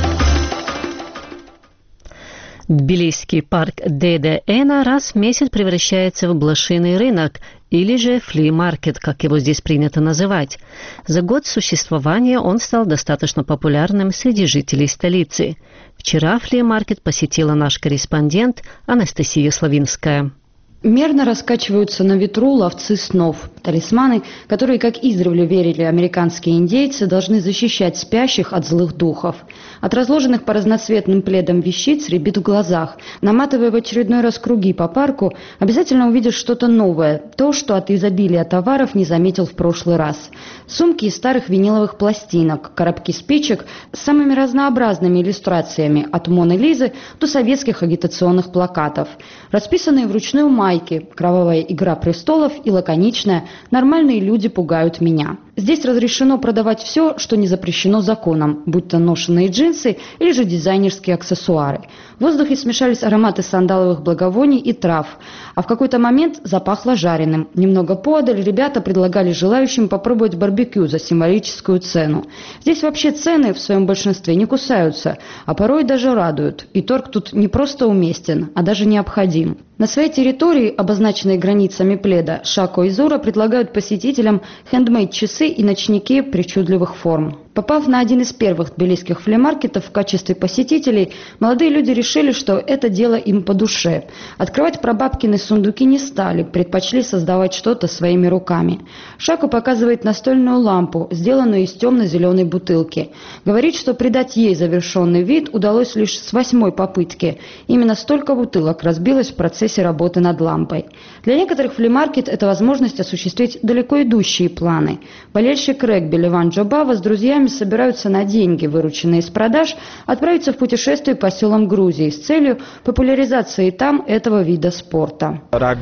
Тбилисский парк Деде-Эна раз в месяц превращается в блошиный рынок, или же фли-маркет, как его здесь принято называть. За год существования он стал достаточно популярным среди жителей столицы. Вчера фли-маркет посетила наш корреспондент Анастасия Славинская. Мерно раскачиваются на ветру ловцы снов, талисманы, которые, как издревле верили американские индейцы, должны защищать спящих от злых духов. От разложенных по разноцветным пледам вещиц рябит в глазах. Наматывая в очередной раз круги по парку, обязательно увидишь что-то новое, то, что от изобилия товаров не заметил в прошлый раз. Сумки из старых виниловых пластинок, коробки спичек с самыми разнообразными иллюстрациями, от Моны Лизы до советских агитационных плакатов, расписанные вручную майки, кровавая игра престолов и лаконичная «Нормальные люди пугают меня». Здесь разрешено продавать все, что не запрещено законом, будь то ношеные джинсы или же дизайнерские аксессуары. В воздухе смешались ароматы сандаловых благовоний и трав, а в какой-то момент запахло жареным. Немного поодаль ребята предлагали желающим попробовать барбекю за символическую цену. Здесь вообще цены в своем большинстве не кусаются, а порой даже радуют. И торг тут не просто уместен, а даже необходим. На своей территории, обозначенной границами пледа, Шако и Зора предлагают посетителям хендмейд-часы и ночники причудливых форм. Попав на один из первых тбилисских флимаркетов в качестве посетителей, молодые люди решили, что это дело им по душе. Открывать прабабкины сундуки не стали, предпочли создавать что-то своими руками. Шако показывает настольную лампу, сделанную из темно-зеленой бутылки. Говорит, что придать ей завершенный вид удалось лишь с восьмой попытки. Именно столько бутылок разбилось в процессе работы над лампой. Для некоторых флимаркет – это возможность осуществить далеко идущие планы. Болельщик регби Леван Джобава с друзьями собираются на деньги, вырученные из продаж, отправиться в путешествие по селам Грузии с целью популяризации там этого вида спорта.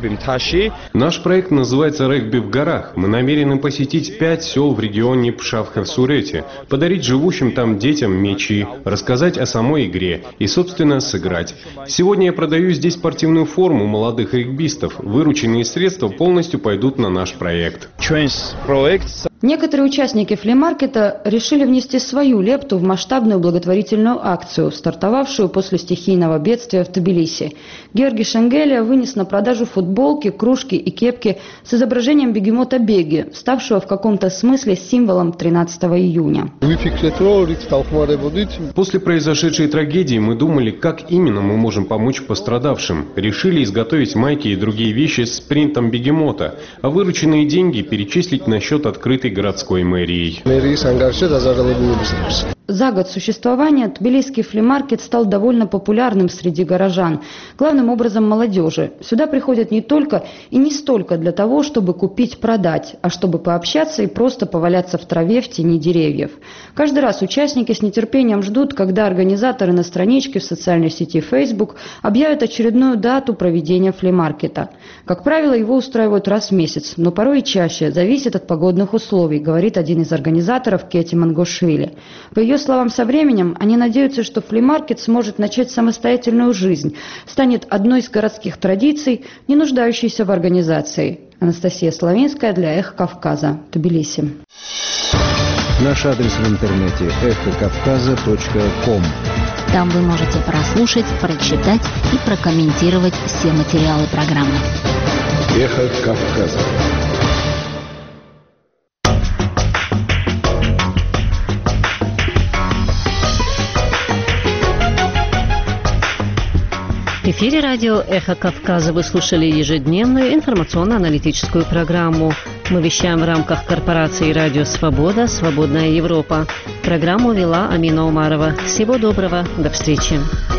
Наш проект называется «Регби в горах». Мы намерены посетить пять сел в регионе Пшавха-Сурете, подарить живущим там детям мячи, рассказать о самой игре и, собственно, сыграть. Сегодня я продаю здесь спортивную форму молодых регбистов. Вырученные средства полностью пойдут на наш проект. Некоторые участники флимаркета решили внести свою лепту в масштабную благотворительную акцию, стартовавшую после стихийного бедствия в Тбилиси. Георгий Шенгелия вынес на продажу футболки, кружки и кепки с изображением бегемота Беги, ставшего в каком-то смысле символом тринадцатого июня. После произошедшей трагедии мы думали, как именно мы можем помочь пострадавшим. Решили изготовить майки и другие вещи с принтом бегемота, а вырученные деньги перечислить на счет открытой городской мэрией. За год существования тбилисский флимаркет стал довольно популярным среди горожан, главным образом молодежи. Сюда приходят не только и не столько для того, чтобы купить-продать, а чтобы пообщаться и просто поваляться в траве в тени деревьев. Каждый раз участники с нетерпением ждут, когда организаторы на страничке в социальной сети Facebook объявят очередную дату проведения флимаркета. Как правило, его устраивают раз в месяц, но порой и чаще, зависит от погодных условий, говорит один из организаторов Кети Мангошвили. По ее словам, со временем они надеются, что флимаркет сможет начать самостоятельную жизнь, станет одной из городских традиций, не нуждающейся в организации. Анастасия Славинская для «Эхо Кавказа», Тбилиси. Наш адрес в интернете эхо кавказа точка ком. Там вы можете прослушать, прочитать и прокомментировать все материалы программы. Эхо Кавказа. В эфире радио «Эхо Кавказа» вы слушали ежедневную информационно-аналитическую программу. Мы вещаем в рамках корпорации «Радио Свобода. Свободная Европа». Программу вела Амина Умарова. Всего доброго. До встречи.